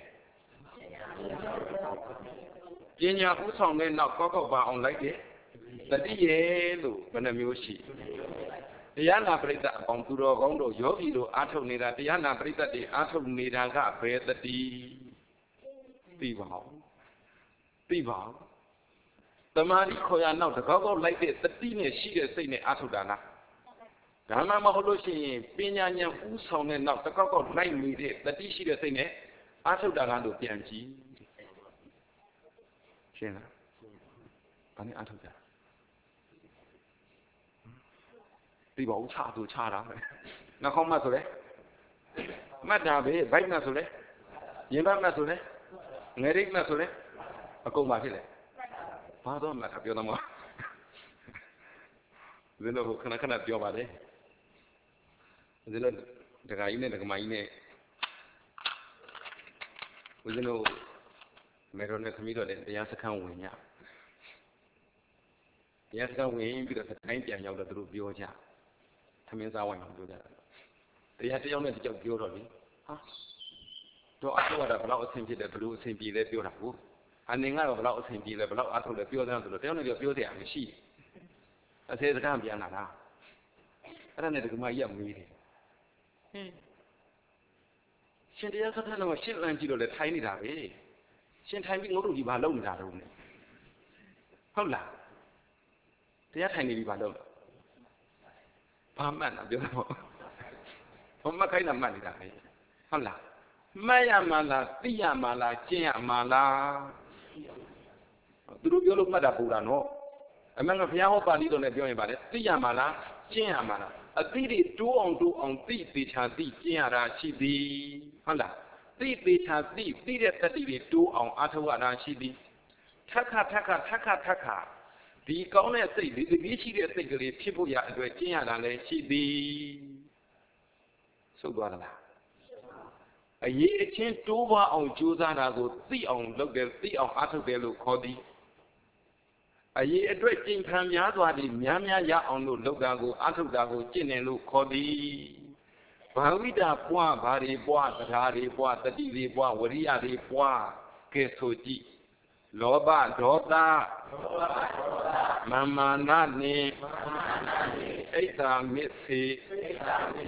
ပညာဥဆောင်တဲ့နောက်ကောက်ပါအောင်လိုက်တဲ့တတိရဲ့လို့ဘယ်နှမျိုးရှိတရားနာပရိသတ်အပေါင်းသူတော်ကောင်းတို့ယောဂီတို့အားထုတ်နေတာတရားနာပရိသတ်တွေအားထုတ်နေတာကဘယ်တတိသိပါဦးသိပါဦးတမာတိခေါ်ရနောက်တကောက်ကောက်လိုက်တဲ့တတိနဲ့ရှိတဲ့စိတ်နဲ့အားထုတ်တာလားဒါမှမဟုတ်လို့ရှိရင်ပညာဉာဏ်ဥဆောင်တဲ့နောက်တကောက်ကောက်လိုက်နေတဲ့တတိရှိတဲ့စိတ်နဲ့အားထုတ်တာလားလို့ပြန်ကြည့်ရှင်းလားဘာနဲ့အားထုတ်ကြသိပါဦးချသူချတာပဲနှာခေါင်းမှဆိုလဲမှတ်တာပဲဘိုက်မှဆိုလဲရင်ဘတ်မှဆိုလဲငယ်ရိတ်မှဆိုလဲအကုန်ပါဖြစ်လေဘာတော့မှတ်တာပြောတော့မဟုတ်ဇင်းတို့ခဏခဏပြောပါလေဇင်းတို့ဒကာကြီးနဲ့ဒကမကြီးနဲ့ဦးဇင်းတို့မေတော်နဲ့သမီးတော်လည်းတရားစခန်းဝင်ညတရားစခန်းဝင်ပြီးတော့တိုင်းပြန်ရောက်တော့သူတို့ပြောကြသမင်းစားဝိုင်းမှာပြောကြတာတရားတယောက်နဲ့တယောက်ပြောတော့လေဟာတော့အထောက်အတာဘလောက်အဆင်ပြေတယ်ဘလို့အဆင်ပြေလဲပြောတာကိုအနေကတော့ဘလောက်အဆင်ပြေလဲဘလောက်အထောက်လဲပြောတယ်ဆိုတော့တယောက်နဲ့တယောက်ပြောစရာမရှိအစေစကားပြန်လာတာအဲ့ဒါနဲ့ဒကမကြီးကမေးတယ်ဟင်းရှင်တရားစခန်းတော့ရှင်းလန်းကြည့်တော့လေထိုင်နေတာပဲရှင်ထိုင်ပြီးငုတ်တို့ဒီဘာလုပ်နေတာတော့ဟုတ်လားတရားထိုင်နေပြီဘာလုပ်လဲဘာမှတ်တာပြောတော့ဘာမှခိုင်းတာမှတ်နေတာလေဟုတ်လားမှတ်ရမှာလားသိရမှာလားကျင့်ရမှာလားသူတို့ပြောလို့မှတ်တာပူတာနော်အမှန်ကဘုရားဟောပါဠိတော်နဲ့ပြောရင်ပါလေသိရမှာလားကျင့်ရမှာလားအသိတွေတိုးအောင်သိသေးချာသိကျင့်ရတာရှိသည်ဟုတ်လားသိသေးချာသိတဲ့တတိတွေတိုးအောင်အားထုတ်ရတာရှိသည်ထက်ခါဒီကောင်းတဲ့စိတ်ဒီတတိရှိတဲ့စိတ်ကလေးဖြစ်ဖို့ရအတွက်ကျင့်ရတာလည်းရှိသည်သုတ်သွားလားအရေးအချင်းတိုးပွားအောင်ကြိုးစားတာကိုသိအောင်လုပ်တယ်သိအောင်အားထုတ်တယ်လို့ခေါ်သည်အရေးအတွက်ကျင့်ခံများစွာဒီများရအောင်လို့လုပ်တာကိုအားထုတ်တာကိုကျင့်တယ်လို့ခေါ်သည်ဘာဝိတာပွားဘာတွေပွားတရားတွေပွားတတိတွေပွားဝရိယတွေပွားကဲဆိုကြည့်လောဘဒေါသမာနနှင့်ဣဒ္ဓမစ္စေ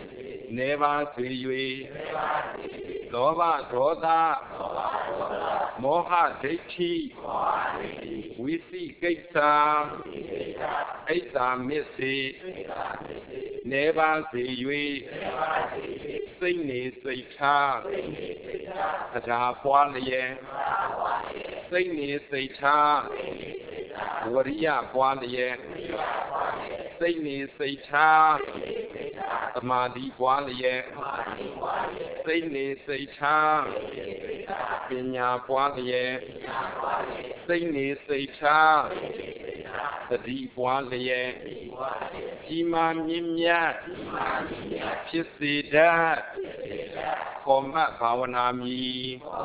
နေပါစေ၍လောဘဒေါသမောဟဒိဋ္ဌိဝိသိကိစ္စဣစ္ဆာမစ္စေနေပါစေ၍စိတ်နေစိတ်ထားတရားပွားလျက်စိတ်နေစိတ်ထားဝရိယပွားလျက်စိတ်နေစိတ်ထားသမာဓိပွားလျက်စိတ်နေစိတ်ထားပညာပွားလျက်စိတ်နေစိတ်ထားသတိပွားလျက်ကြီးမားမြင့်မြတ်ဖြစ်စေတတ်ခေါ်မှဘာဝနာမည်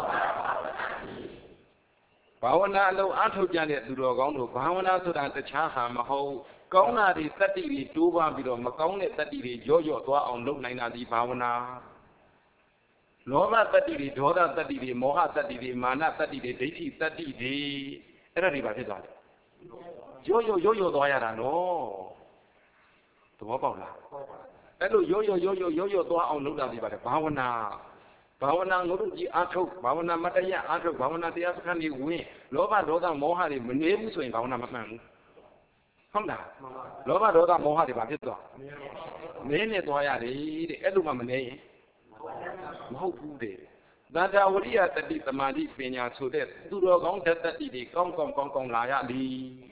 ဘာဝနာအလုံးအထုတ်ကြတဲ့သူတော်ကောင်းတို့ဘာဝနာဆိုတာတခြားဟာမဟုတ်ကောင်းတာတွေတတ္တိတွေတိုးပွားပြီးတော့မကောင်းတဲ့တတ္တိတွေရော့ရော့သွားအောင်လုပ်နိုင်တာဒီဘာဝနာလောဘတတ္တိတွေဒေါသတတ္တိတွေမောဟတတ္တိတွေမာနတတ္တိတွေဒိဋ္ဌိတတ္တိတွေအဲ့ဒါတွေဘာဖြစ်သွားလဲရော့ရော့သွားရတာနော်သဘောပေါက်လားအဲ့လိုရော့ရော့သွားအောင်လုပ်တာဒီပါလေဘာဝနာငုတ်ကြီးအာထုတ်ဘာဝနာမတရားအာထုတ်ဘာဝနာတရားစခန်းတွေဝင်လောဘဒေါသမောဟတွေမနေဘူးဆိုရင်ဘာဝနာမမှန်ဘူးဟုတ်လားလောဘဒေါသမောဟတွေဘာဖြစ်သွားနေနေသွားရတယ်တဲ့အဲ့လိုမှမနေရင်မဟုတ်ဘူးတဲ့သန္တာဝရိယတတိသမာဓိပညာဆိုတဲ့သူတော်ကောင်းတတ္တိတွေကောင်းလာရသည်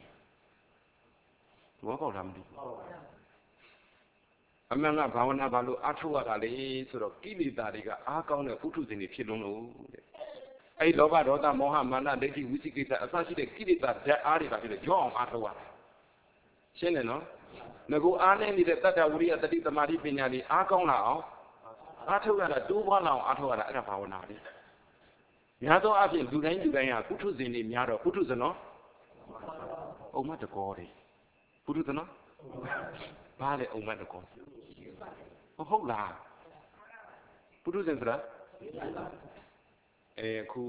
ဘောပေါက်လားမသိဘူးအမှန်ကဘာဝနာဘာလို့အားထုတ်ရတာလဲဆိုတော့ကိလေသာတွေကအားကောင်းတဲ့ပုထုဇဉ်တွေဖြစ်လုံးလို့တဲ့အဲ့လောဘဒေါသမောဟမာနဒိဋ္ဌိဝိသိကိစ္စအစရှိတဲ့ကိလေသာဓာတ်အားတွေပါဖြစ်လို့ကြောက်အောင်အားထုတ်ရတယ်ရှင်းတယ်နော်ငကိုအားနေနေတဲ့တတ္တဝရိယတတိသမာဓိပညာတွေအားကောင်းလာအောင်အားထုတ်ရတာတိုးပွားလာအောင်အားထုတ်ရတာအဲ့ဒါဘာဝနာလေများသောအားဖြင့်လူတိုင်းဟာပုထုဇဉ်တွေများတော့ပုထုဇဉ်နော်အုံမတကောတွေပုထုဇဉ်နော်ဘာလဲအုံမတကောဟုတ်လားပုထုဇဉ်ဆိုတာအခု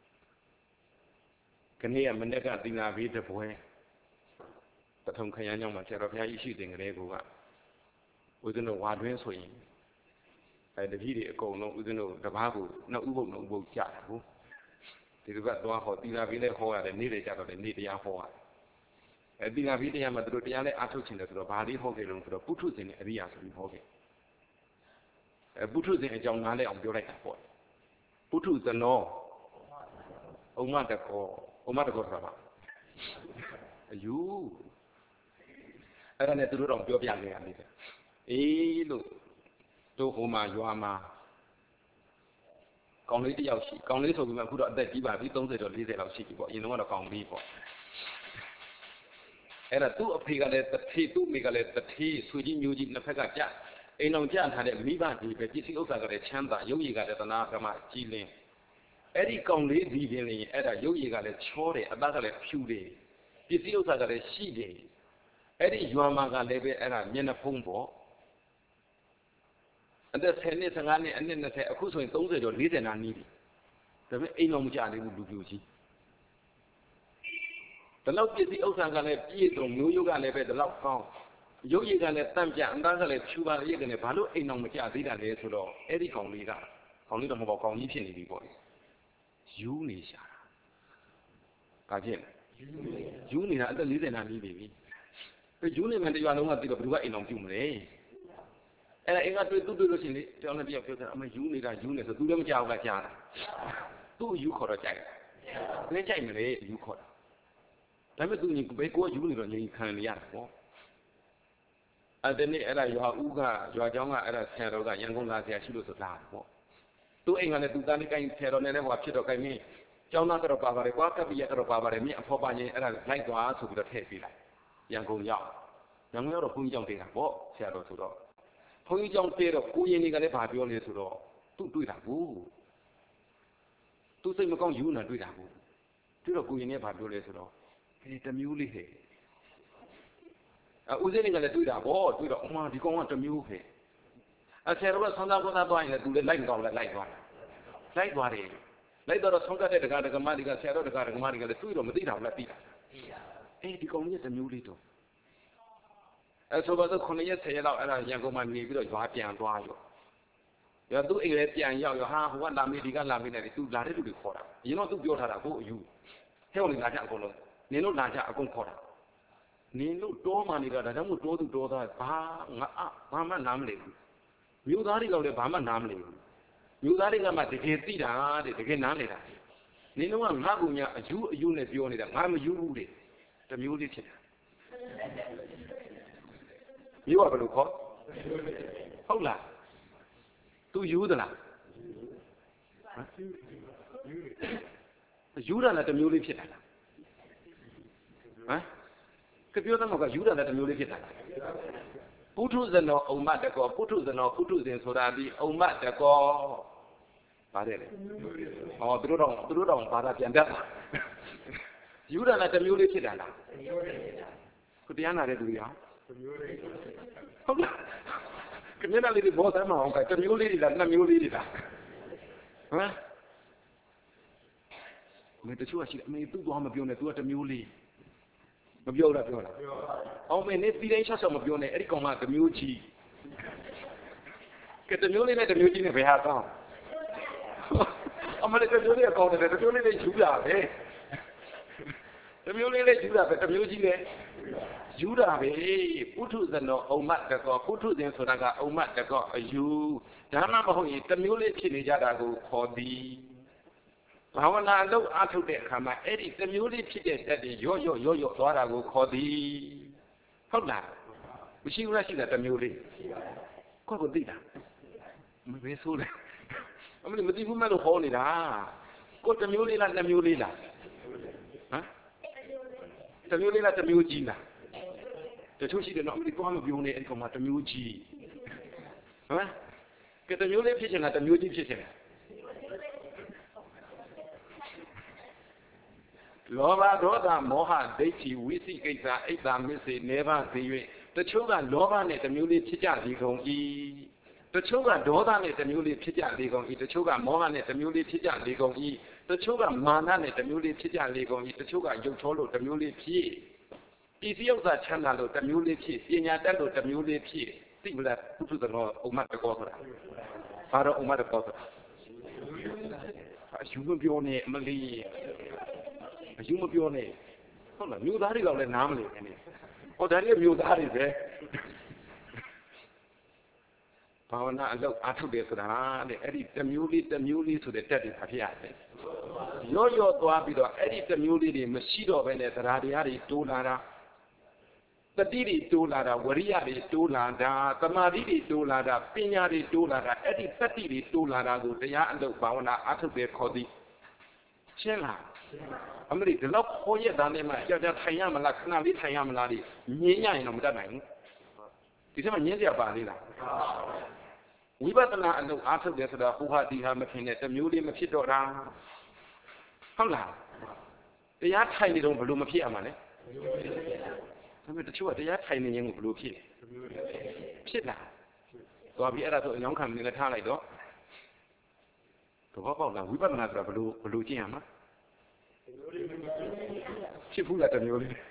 ခနေ့ကမနေ့ကသီနာဘေးတပွဲပထမခရမ်းကြောင့်မှာဆရာတော်ဘုရားကြီးရှိတဲ့ကလေးကဦးဇင်းတို့ဝါတွင်းဆိုရင်တပည့်တွေအကုန်လုံးဦးဇင်းတို့တပားကိုနှစ်ဥပုပ်ကြာတာကိုဒီလိုကသွားဟောသီနာဘေးလည်းဟောရတယ်နေ့လေကြတော့လည်းနေ့တရားဟောရတယ်သီနာဘေးတရားမှာသူတို့တရားလည်းအားထုတ်ချင်တယ်ဆိုတော့ဘာလေးဟောခဲ့လို့ဆိုတော့ပုထုဇဉ်နဲ့အရိယာဆိုပြီးဟောခဲ့ပုထုဇဉ်အကြောင်းနားလဲအောင်ပြောလိုက်တာပေါ့ပုထုဇနောဥမတကောဆိုတာပါအယူအဲ့ဒါနဲ့သူတို့တော့ပြောပြနေရတယ်အေးလို့တို့ဟိုမှာရွာမှာကောင်လေးတယောက်ရှိကောင်လေးဆိုပြီးမှအခုတော့အသက်ကြီးပါပြီ30တော့40လောက်ရှိပြီပေါ့အရင်တော့ကောင်လေးပေါ့အဲ့ဒါသူ့အဖေကလည်းတထေသူ့မိကလည်းတထေဆွေကြီးမျိုးကြီးနှစ်ဖက်ကကြအိမ်အောင်ကြထားတဲ့မိဘတွေပဲပစ္စည်းဥစ္စာကလည်းချမ်းသာရုပ်ရည်ကလည်းတနာကမှကြီးလင်းအဲ့ဒီကောင်လေးဒီပင်လည်းအဲ့ဒါရုပ်ရည်ကလည်းချောတယ်အသားကလည်းဖြူတယ်ပစ္စည်းဥစ္စာကလည်းရှိတယ်အဲ့ဒီရွာမှာကလည်းပဲအဲ့ဒါမျက်နှာဖုံးပေါ့အသက်10နှစ်15နှစ်အနှစ်20အခုဆိုရင်30ကျော်40နာနီးပြီဒါပေမဲ့အိမ်အောင်မကြသေးဘူးလူပြိုကြီးဒီလောက်ပစ္စည်းဥစ္စာကလည်းပြည့်စုံမျိုးရုပ်ကလည်းပဲဒီလောက်ကောင်းရုပ်ရည်ကလည်းတန့်ပြအသားကလည်းဖြူပါရည်ကလည်းဘာလို့အိမ်အောင်မကြသေးတာလဲဆိုတော့အဲ့ဒီကောင်လေးတော့မဟုတ်ကောင်ကြီးဖြစ်နေပြီပေါ့ယူနေရှာတာဘာဖြစ်လဲယူနေတာအသက်40နာနီးနေပြီယူနေမှတရွာလုံးကသိတော့ဘယ်သူကအိမ်အောင်ပြုမလဲအဲ့ဒါအင်္ဂါတွေ့လို့ရှိရင်လေတယောက်နဲ့တယောက်ပြောကြအမယူနေဆိုသူလည်းမကြောက်ဘူးကြားတာသူ့ယူခေါ်တော့ကြိုက်တယ်လင်းကြိုက်မလဲယူခေါ်တာဒါပေမဲ့သူညီဘယ်ကိုယူနေတော့ညီခံနေရတာပေါ့အဲ့ဒီနေ့အဲ့ဒါရွာဦးကရွာเจ้าကအဲ့ဒါဆရာတော်ကရန်ကုန်လာဆရာရှိလို့ဆိုလာပေါ့သူ့အိမ်ကလည်းသူသားလေးကိုင်းဆရာတော်နဲ့လည်းဟိုဖြစ်တော့ကိုင်းမင်းเจ้าသားကတော့ပါပါတယ်ကွာကပ္ပိယကတော့ပါပါတယ်မင်းအဖော်ပါရင်အဲ့ဒါလိုက်သွားဆိုပြီးတော့ထည့်ပေးလိုက်ရန်ကုန်ရောက်တော့ဘုန်းကြီးကြောင့်တည်တာပေါ့ဆရာတော်ဆိုတော့ဘုန်းကြီးကြောင့်တည်တော့ကိုရင်တွေကလည်းဗာပြောနေဆိုတော့သူ့တွေ့တာဘူးသူစိတ်မကောင်းယူနာတွေ့တာဘူးတွေ့တော့ကိုရင်တွေကဗာပြောလဲဆိုတော့တမျိုးလေးဟဲ့ဦးစင်းတွေကလည်းတွေ့တာပေါ့တွေ့တော့အမဒီကောင်ကတမျိုးဟဲ့ဆရာတော်ကဆောင်းသားကောသားသွားရင်လည်းသူလည်းလိုက်ကောင်းလည်းလိုက်သွားတယ်လိုက်တော့ဆောင်းကတဲ့ဒကာဒကမတွေကဆရာတော်ဒကာဒကမတွေကလည်းတွေ့တော့မသိတာဘူးလားသိတာဒီကောင်ကြီးတမျိုးလေးတော့ဆိုတော့9ရက်10ရက်လောက်အဲ့ဒါရန်ကုန်မှာနေပြီးတော့ရွာပြန်သွားရောရောသူ့အိမ်လည်းပြန်ရောက်ရောဟာဟိုကလာမေးဒီကလာမေးနေတယ်သူလာတဲ့လူတွေခေါ်တာအရင်တော့သူပြောထားတာကိုအယူဟဲ့ဝင်လာကြအကုန်လုံးနင်တို့လာကြအကုန်ခေါ်တာနင်တို့တောမှနေတာဒါကြောင့်မို့တောသူတောသားဘာမှနားမလည်ဘူးမြို့သားတွေကလည်းဘာမှနားမလည်ဘူးမြို့သားတွေကမှတကယ်သိတာတဲ့တကယ်နားလည်တာနင်တို့ကငါ့ကူညာအယူနဲ့ပြောနေတာငါမယူဘူးတဲ့တမျိုးလေးဖြစ်တာမြို့ကဘယ်လိုခေါ်ဟုတ်လားသူယူသလားယူတာလည်းတမျိုးလေးဖြစ်တာလားဟမ်ကပြောတဲ့မှာကယူတာလည်းတမျိုးလေးဖြစ်တာလားပုထုဇဏောဥမ္မတကောပုထုဇဏောပုထုဇဉ်ဆိုတာဒီဥမ္မတကောပါတယ်လေဟောသူတို့တော့ဘာသာပြန်တတ်တာယူတာလည်းတမျိုးလေးဖြစ်တာလားခုတရားနာတဲ့သူတွေဟာဟုတ်လားကမျက်နှာလေးတွေဘောဆမ်းမအောင်ကတမျိုးလေးတွေလားနှစ်မျိုးလေးတွေလားဟမ်မင်းတချို့ကရှိတယ်အမေသူ့သွားမပြောနဲ့ तू ကတမျိုးလေးမပြောလားပြောလားအောင်မင်းနေပြီးတိုင်းချက်ချက်မပြောနဲ့အဲ့ဒီကောင်ကတမျိုးကြီးကတမျိုးလေးနဲ့တမျိုးကြီးနဲ့ဘယ်ဟာကောင်းအမလေးတမျိုးလေးအကောင်းတယ်တမျိုးလေးနဲ့ယူလာပဲတမျိုးလေးနဲ့ယူလာပဲတမျိုးကြီးနဲ့ယူတာပဲပုထုဇဏောဥမ္မတကောပုထုဇဉ်ဆိုတာကအဥမ္မတကောအယူဒါမှမဟုတ်ရင်တမျိုးလေးဖြစ်နေကြတာကိုခေါ်သည်ဘာဝနာလုပ်အားထုတ်တဲ့အခါမှာအဲ့ဒီတမျိုးလေးဖြစ်တဲ့တက်တွေရော့သွားတာကိုခေါ်သည်ဟုတ်လားမရှိဘူးလားရှိတာတမျိုးလေးကိုယ့်ကိုသိတာမပဲဆိုးတယ်အမလေးမသိဘူးမလို့ဟောနေတာကိုတမျိုးလေးလားနှစ်မျိုးလေးလားဟမ်တမျိုးလေးလားတမျိုးကြီးလားတချို့ရှိတယ်နော်အမလေးသွားမပြောနဲ့အဲ့ဒီကောင်မှတမျိုးကြီးဟမ်ကတမျိုးလေးဖြစ်ချင်တာတမျိုးကြီးဖြစ်ချင်တယ်လောဘဒေါသမောဟဒိဋ္ဌိဝိသိကိစ္စအိတ်တာမစ္စေနေပါစေ၍တချို့ကလောဘနဲ့တမျိုးလေးဖြစ်ကြသည်ကုန်၏တချို့ကဒေါသနဲ့တမျိုးလေးဖြစ်ကြသည်ကုန်၏တချို့ကမောဟနဲ့တမျိုးလေးဖြစ်ကြသည်ကုန်၏တချို့ကမာနနဲ့တမျိုးလေးဖြစ်ကြသည်ကုန်၏တချို့ကရုပ်ချောလို့တမျိုးလေးဖြစ်ဤစည်းဥစ္စာချမ်းသာလို့တမျိုးလေးဖြစ်ပညာတတ်လို့တမျိုးလေးဖြစ်သိမလားပုထုဇဏောဥမ္မတကောဆိုတာဘာတော့ဥမ္မတကောဆိုတာအယူမပြောနဲ့အမလီအယူမပြောနဲ့ဟုတ်လားမြို့သားတွေတော့လည်းနားမလည်ဘူးနေဟောဒါတွေမြို့သားတွေပဲဘာဝနာအလုပ်အားထုတ်တယ်ဆိုတာတဲ့အဲ့ဒီတမျိုးလေးဆိုတဲ့တက်တွေဖြစ်ရတယ်ရော့သွားပြီးတော့အဲ့ဒီတမျိုးလေးတွေမရှိတော့ဘဲနဲ့တရားတရားတွေတိုးလာတာတတိတွေတိုးလာတာဝရိယတွေတိုးလာတာသမာဓိတွေတိုးလာတာပညာတွေတိုးလာတာအဲ့ဒီတတိတွေတိုးလာတာကိုတရားအလုပ်ဘာဝနာအားထုတ်တယ်ခေါ်သည်ရှင်းလားအမရိဒီလောက်ခေါ်ရတဲ့နေမှာကြောက်ထိုင်ရမလားခဏလေးထိုင်ရမလားဒီငင်းရရင်တော့မတတ်နိုင်ဘူးဒီထဲမှာငင်းစရာပါလေးလားဝိပဿနာအလုပ်အားထုတ်တယ်ဆိုတာဟိုဟာဒီဟာမဖြစ်နဲ့တမျိုးလေးမဖြစ်တော့တာဟုတ်လားတရားထိုင်နေတော့ဘယ်လိုမဖြစ်ရမှာလဲဒါပေမဲ့တချို့ကတရားထိုင်နေရင်ကိုဘယ်လိုဖြစ်လားသွားပြီးအဲ့ဒါဆိုအယောင်ခံနေလည်းထားလိုက်တော့တော့ပေါ့လားဝိပဿနာဆိုတာဘယ်လိုကျင့်ရမှာဖြစ်ဘူးလားတမျိုးလေး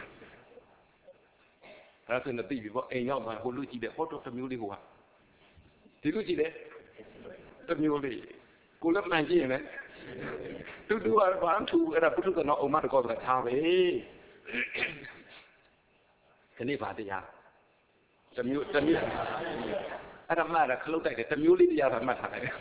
အဲ့ဒါဆိုရင်သိပြီပေါ့အိမ်ရောက်မှဟိုလူကြည့်တယ်ဟောတော့တမျိုးလေးဟိုဟာဒီလူကြည့်တယ်တမျိုးလေးကိုလည်းမှန်ကြည့်ရင်လည်းတူကဘာမှသူအဲ့ဒါပုထုဇဏောဥမ္မတကောဆိုတာထားပဲဒီနေ့ပါတရားတမျိုးအဲ့ဒါမှလည်းခလုတ်တိုက်တယ်တမျိုးလေးတရားသာမှတ်ထားတယ်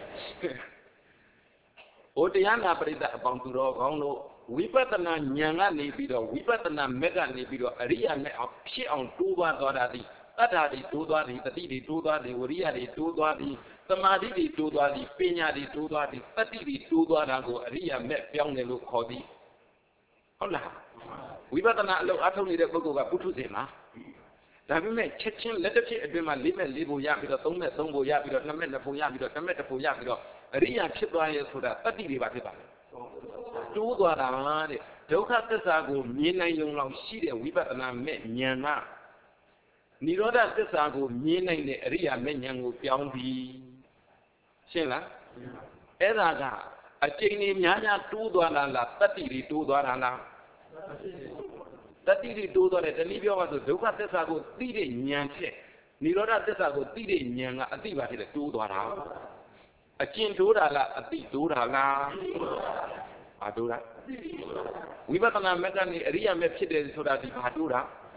ဟိုတရားနာပရိသတ်အပေါင်းသူတော်ကောင်းတို့ဝိပဿနာဉာဏ်ကနေပြီးတော့ဝိပဿနာမက်ကနေပြီးတော့အရိယာမဲ့အောင်ဖြစ်အောင်တိုးသွားတာသည်တတ္ထာတွေတိုးသွားသည်တတိတွေတိုးသွားသည်ဝရိယတွေတိုးသွားသည်သမာဓိတွေတိုးသွားသည်ပညာတွေတိုးသွားသည်တတိတွေတိုးသွားတာကိုအရိယာမဲ့ပြောင်းတယ်လို့ခေါ်သည်ဟုတ်လားဝိပဿနာအလုပ်အားထုတ်နေတဲ့ပုဂ္ဂိုလ်ကပုထုဇဉ်လားဒါပေမဲ့ချက်ချင်းလက်တစ်ဖြစ်အတွင်းမှာ၄မဲ့၄ပုံရပြီးတော့၃မဲ့၃ပုံရပြီးတော့၂မဲ့၂ပုံရပြီးတော့၁မဲ့၁ပုံရပြီးတော့အရိယာဖြစ်သွားရဲ့ဆိုတာတတိတွေပါဖြစ်ပါလေတိုးသွားတာတဲ့ဒုက္ခသစ္စာကိုမြင်နိုင်ုံလောက်ရှိတဲ့ဝိပဿနာမဲ့ဉာဏ်ကနိရောဓသစ္စာကိုမြင်နိုင်တဲ့အရိယာမဲ့ဉာဏ်ကိုပြောင်းပြီးရှင်းလားအဲ့ဒါကအကျဉ်းကြီးများတိုးသွားတာလားတတိတွေတိုးသွားတာလားတတိတွေတိုးသွားတယ်တနည်းပြောမှဆိုဒုက္ခသစ္စာကိုသိတဲ့ဉာဏ်ဖြင့်နိရောဓသစ္စာကိုသိတဲ့ဉာဏ်ကအသိပါဖြစ်တယ်တိုးသွားတာအကျင့်တိုးတာလားအတိတိုးတာလားဘာတိုးတာဝိပဿနာမက်ကနေအရိယာမက်ဖြစ်တယ်ဆိုတာဒီဘာတိုးတာ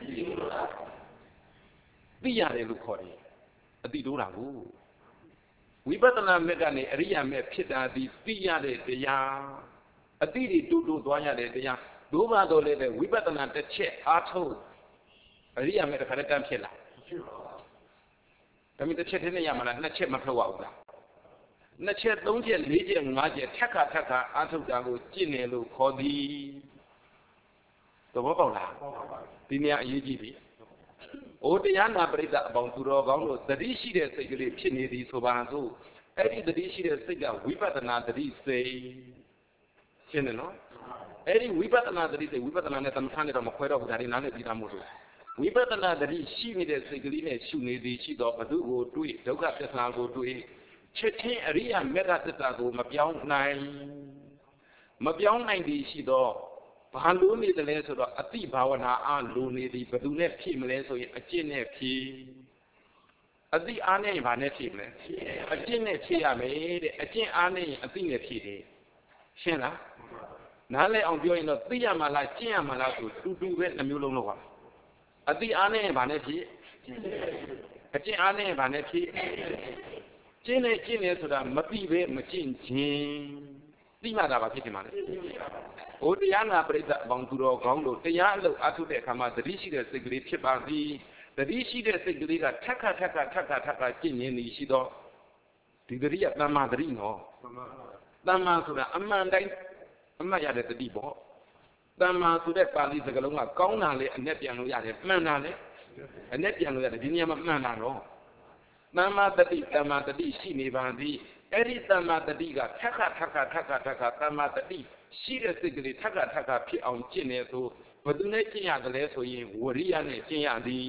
သိရတယ်လို့ခေါ်တယ်အတိတိုးတာကိုဝိပဿနာမက်ကနေအရိယာမက်ဖြစ်တာဒီသိရတဲ့တရားအတိတွေတိုးတိုးသွားရတဲ့တရားဒုဘာတော်လည်းပဲဝိပဿနာတစ်ချက်အားထုတ်အရိယာမက်တစ်ခါတည်းတန်းဖြစ်လာဒါမှတစ်ချက်တည်းနဲ့ရမှာလားနှစ်ချက်မထုတ်ရဘူးလားနှစ်ချက်သုံးချက်လေးချက်ငါးချက်ထက်ခါအားထုတ်တာကိုကျင့်တယ်လို့ခေါ်သည်သဘောပေါက်လားဒီနေရာအရေးကြီးပြီအိုတရားနာပရိသတ်အပေါင်းသူတော်ကောင်းတို့သတိရှိတဲ့စိတ်ကလေးဖြစ်နေသည်ဆိုပါစို့အဲ့ဒီသတိရှိတဲ့စိတ်ကဝိပဿနာသတိစိတ်ရှင်းတယ်နော်အဲ့ဒီဝိပဿနာသတိစိတ်ဝိပဿနာနဲ့သမထနဲ့တော့မခွဲတော့ဘူးဒါတွေနားလည်ပြီးသားမို့လို့ဝိပဿနာသတိရှိနေတဲ့စိတ်ကလေးနဲ့ရှုနေသည်ရှိတော့ဘု து ကိုတွေ့ဒုက္ခသစ္စာကိုတွေ့ချက်ချင်းအရိယာမေတ္တာသစ္စာကိုမပြောင်းနိုင်သည်ရှိတော့ဘာလို့နေတယ်လဲဆိုတော့အတိဘာဝနာအားလိုနေသည်ဘယ်သူနဲ့ဖြည့်မလဲဆိုရင်အကျင့်နဲ့ဖြည့်အတိအားနဲ့ဘာနဲ့ဖြည့်မလဲအကျင့်နဲ့ဖြည့်ရမယ်တဲ့အကျင့်အားနဲ့အတိနဲ့ဖြည့်တယ်ရှင်းလားနားလည်အောင်ပြောရင်တော့သိရမှာလားကျင့်ရမှာလားဆိုတူပဲနှမျိုးလုံးလောက်ပါအတိအားနဲ့ဘာနဲ့ဖြည့်အကျင့်အားနဲ့ဘာနဲ့ဖြည့်ကျင့်နေဆိုတာမသိပဲမကျင့်ခြင်းသိမှသာဘာဖြစ်နေမှာလဲဟိုတရားနာပရိသတ်အပေါင်းသူတော်ကောင်းတို့တရားအလုပ်အထုတဲ့အခါမှာသတိရှိတဲ့စိတ်ကလေးဖြစ်ပါသည်သတိရှိတဲ့စိတ်ကလေးကထက်ခါကျင့်နေသည်ရှိတော့ဒီသတိကတမ္မာသတိနော်တမ္မာဆိုတာအမှန်တိုင်းအမှတ်ရတဲ့သတိပေါ့တမ္မာဆိုတဲ့ပါဠိစကားလုံးကကောင်းတာလေအ내ပြန်လို့ရတယ်မှန်တာလေအ내ပြန်လို့ရတယ်ဒီနေရာမှာမှန်တာတော့တမ္မာတတိရှိနေပါသည်အဲ့ဒီတမ္မာတတိကထက်ခါတမ္မာတတိရှိတဲ့စိတ်ကလေးထက်ခါဖြစ်အောင်ကျင့်နေဆိုဘယ်သူနဲ့ကျင့်ရတယ်လဲဆိုရင်ဝရိယနဲ့ကျင့်ရသည်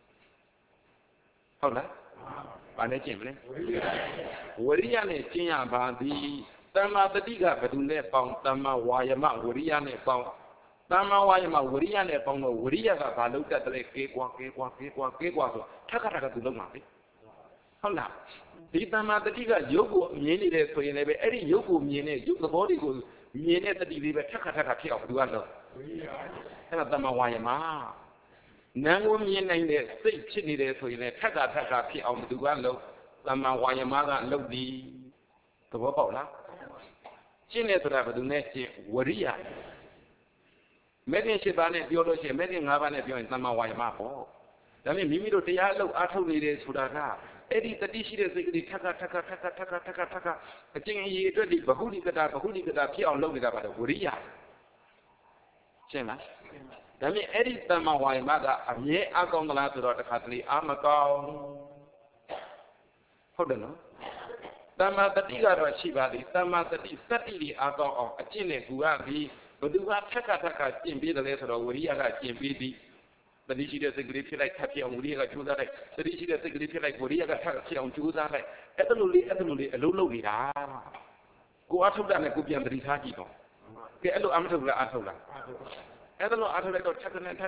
ဟုတ်လားဘာနဲ့ကျင့်မလဲဝရိယနဲ့ကျင့်ရပါသည်တမ္မာတတိကဘယ်သူနဲ့ပေါင်းတမ္မာဝါယမဝရိယနဲ့ပေါင်းတမ္မာဝါယမဝရိယနဲ့ပေါင်းတော့ဝရိယကဘာလုပ်တတ်တယ်ကေကွာဆိုထက်ခါသူလုံးပါလေဟုတ်လားဒီတမ္မာတတိကရုပ်ကိုမြင်နေတယ်ဆိုရင်လည်းပဲအဲ့ဒီရုပ်ကိုမြင်တဲ့ရုပ်သဘောတွေကိုမြင်တဲ့တတိလေးပဲထက်ခါဖြစ်အောင်ဘယ်သူကတော့အဲ့ဒါတမ္မာဝါယမနာမ်ကိုမြင်နိုင်တဲ့စိတ်ဖြစ်နေတယ်ဆိုရင်လည်းထက်ခါဖြစ်အောင်ဘယ်သူကလုပ်တမ္မာဝါယမကလုပ်သည်သဘောပေါက်လားရှင်းတယ်ဆိုတာဘယ်သူနဲ့ရှင်းဝရိယမဲ့ခင်၈ပါးနဲ့ပြောလို့ရှိရင်မဲ့ခင်၅ပါးနဲ့ပြောရင်တမ္မာဝါယမပေါ့ဒါပေမဲ့မိမိတို့တရားအလုပ်အားထုတ်နေတယ်ဆိုတာကအဲ့ဒီတတိရှိတဲ့စိတ်ကလေးထက်ခါအကျင့်အရေးအတွက်ဒီဘဟုလိကတာဖြစ်အောင်လုပ်နေတာပါတော့ဝရိယရှင်းလားဒါပေမဲ့အဲ့ဒီတမ္မာဝါယမကအမြဲအကောင်းသလားဆိုတော့တစ်ခါတလေအာမကောင်းဟုတ်တယ်နော်တမ္မာတတိကတော့ရှိပါသည်တမ္မာတတိစတ္တိတွေအကောင်းအောင်အကျင့်နဲ့ကူရပြီးဘယ်သူကထက်ခါကျင့်ပေးတယ်လဲဆိုတော့ဝရိယကကျင့်ပေးသည်တတိရှိတဲ့စိတ်ကလေးဖြစ်လိုက်ထပ်ဖြစ်အောင်ဝိရိယကကြိုးစားလိုက်တတိရှိတဲ့စိတ်ကလေးဖြစ်လိုက်ဝိရိယကထပ်ဖြစ်အောင်ကြိုးစားလိုက်အဲ့ဒါလိုလေးအလုံးလုံးနေတာကိုအထုတ်တာနဲ့ကိုပြန်တတိထားကြည့်တော့ကဲအဲ့လိုအမထုတ်လားအထုတ်လားအဲ့ဒါလိုအထုတ်လိုက်တော့ထပ်ကနေတကယ်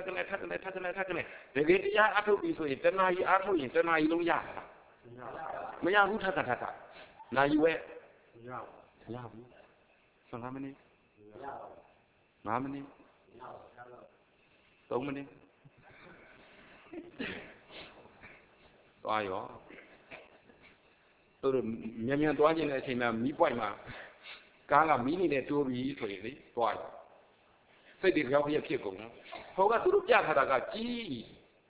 တရားအထုတ်ပြီဆိုရင်တဏှာကြီးအထုတ်ရင်တဏှာကြီးလုံးရတာမရဘူးထပ်နာယူရဲ့မရဘူး15မိနစ်5မိနစ်3မိနစ်သွားရောတို့မြန်သွားခြင်းတဲ့အချိန်မှာမီးပွိုင်မှာကားကမီးနေနဲ့တိုးပြီးဆိုရင်လေသွားရောစိတ်တွေကြောက်ရဖြစ်ကုန်ဟိုကသူတို့ပြထားတာကကြီး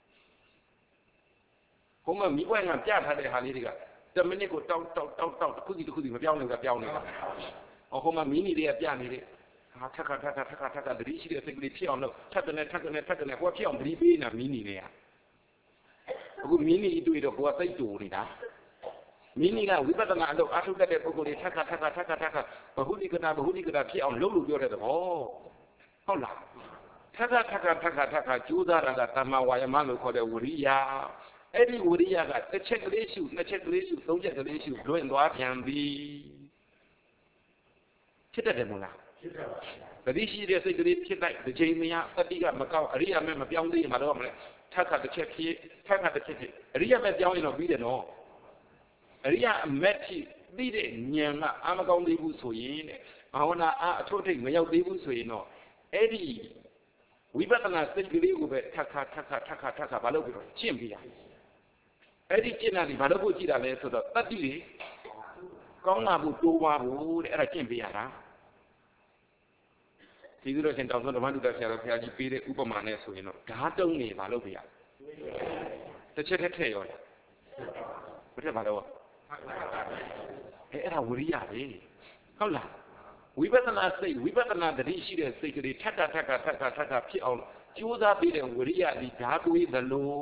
ဟိုမှာမီးပွိုင်ကပြထားတဲ့ဟာလေးတွေက10မိနစ်ကိုတောက်တစ်ခုစီမပြောင်းနေတာဟိုမှာမီးနေတွေကပြနေတယ်ထက်ခါတတိရှိတဲ့စိတ်ကလေးဖြစ်အောင်လို့ထက်ကနေဟိုကဖြစ်အောင်သတိပေးနေတာမီးနေတွေကအခုမီးနေတွေ့တော့ကိုကစိတ်တူနေတာမီးနေကဝိပဿနာအလုပ်အထုတ်တဲ့ပုဂ္ဂိုလ်တွေထက်ခါဘဟုလိကတာဖြစ်အောင်လုပ်လို့ပြောတဲ့သဘောဟုတ်လားထက်ခါကြိုးစားတာကတမ္မာဝါယမလို့ခေါ်တဲ့ဝရိယအဲ့ဒီဝရိယကတစ်ချက်ကလေးရှုနှစ်ချက်ကလေးရှုသုံးချက်ကလေးရှုလွင့်သွားပြန်ပြီဖြစ်တတ်တယ်မလားတတိရှိတဲ့စိတ်ကလေးဖြစ်လိုက်တစ်ချိန်မရတတိကမကောက်အရိယာမဲ့မပြောင်းသေးရင်မတော့မလဲထက်ခါတစ်ချက်ဖြစ်အရိယာမဲ့ပြောင်းရင်တော့ပြီးတယ်နော်အရိယာအမက်ဖြစ်သိတဲ့ဉာဏ်ကအာမကောင်းသေးဘူးဆိုရင်တဲ့ဘာဝနာအထုတ်ထိတ်မရောက်သေးဘူးဆိုရင်တော့အဲ့ဒီဝိပဿနာစိတ်ကလေးကိုပဲထပ်ခါဘာလို့ပြီးတော့ကျင့်ပြရအဲ့ဒီကျင့်တာဒီဘာလို့ဖို့ကြည့်တာလဲဆိုတော့တတ္တိလေကောင်းလာဖို့တိုးပါဖို့တဲ့အဲ့ဒါကျင့်ပြရတာဒီလိုရှင်တောင်ဆုံးဓမ္မတုတ္တဆရာတော်ဘုရားကြီးပေးတဲ့ဥပမာနဲ့ဆိုရင်တော့ဓာတုံးနေဘာလို့ပြရတစ်ချက်ထည့်ရောဘယ်ထက်ဘာလို့အဲ့ဒါဝိရိယပဲဟုတ်လားဝိပဿနာစိတ်ဝိပဿနာတတိရှိတဲ့စိတ်ကလေးထပ်ထပ်ဖြစ်အောင်ကြိုးစားပြီးတဲ့ဝိရိယဒီဓာတ်တွေးသလို